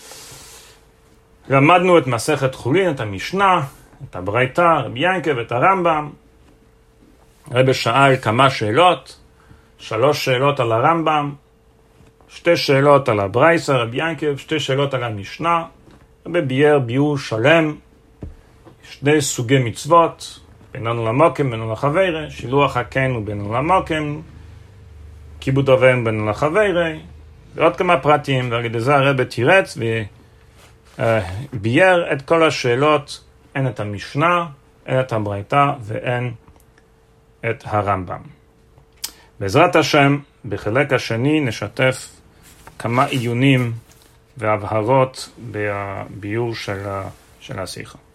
למדנו את מסכת חולין, את המשנה, את הברייתא, רבי ינקב, את הרמב"ם. רבי שאל כמה שאלות, 3 שאלות על הרמב"ם, 2 שאלות על הברייתא, רבי ינקב, 2 שאלות על המשנה. רבי ביאר ביאור שלם, 2 סוגי מצוות, בינינו למוקם, בינינו לחברי, שילוח הקן ובינינו למוקם, כיבוד אב ואם בינינו לחברי, ועוד כמה פרטים, ועל ידי זה הרבי תירץ וביאר את כל השאלות, אין את המשנה, אין את הברייתא ואין את הרמב"ם. בעזרת השם, בחלק השני נשתף כמה עיונים והבהרות בביאור של השיחה.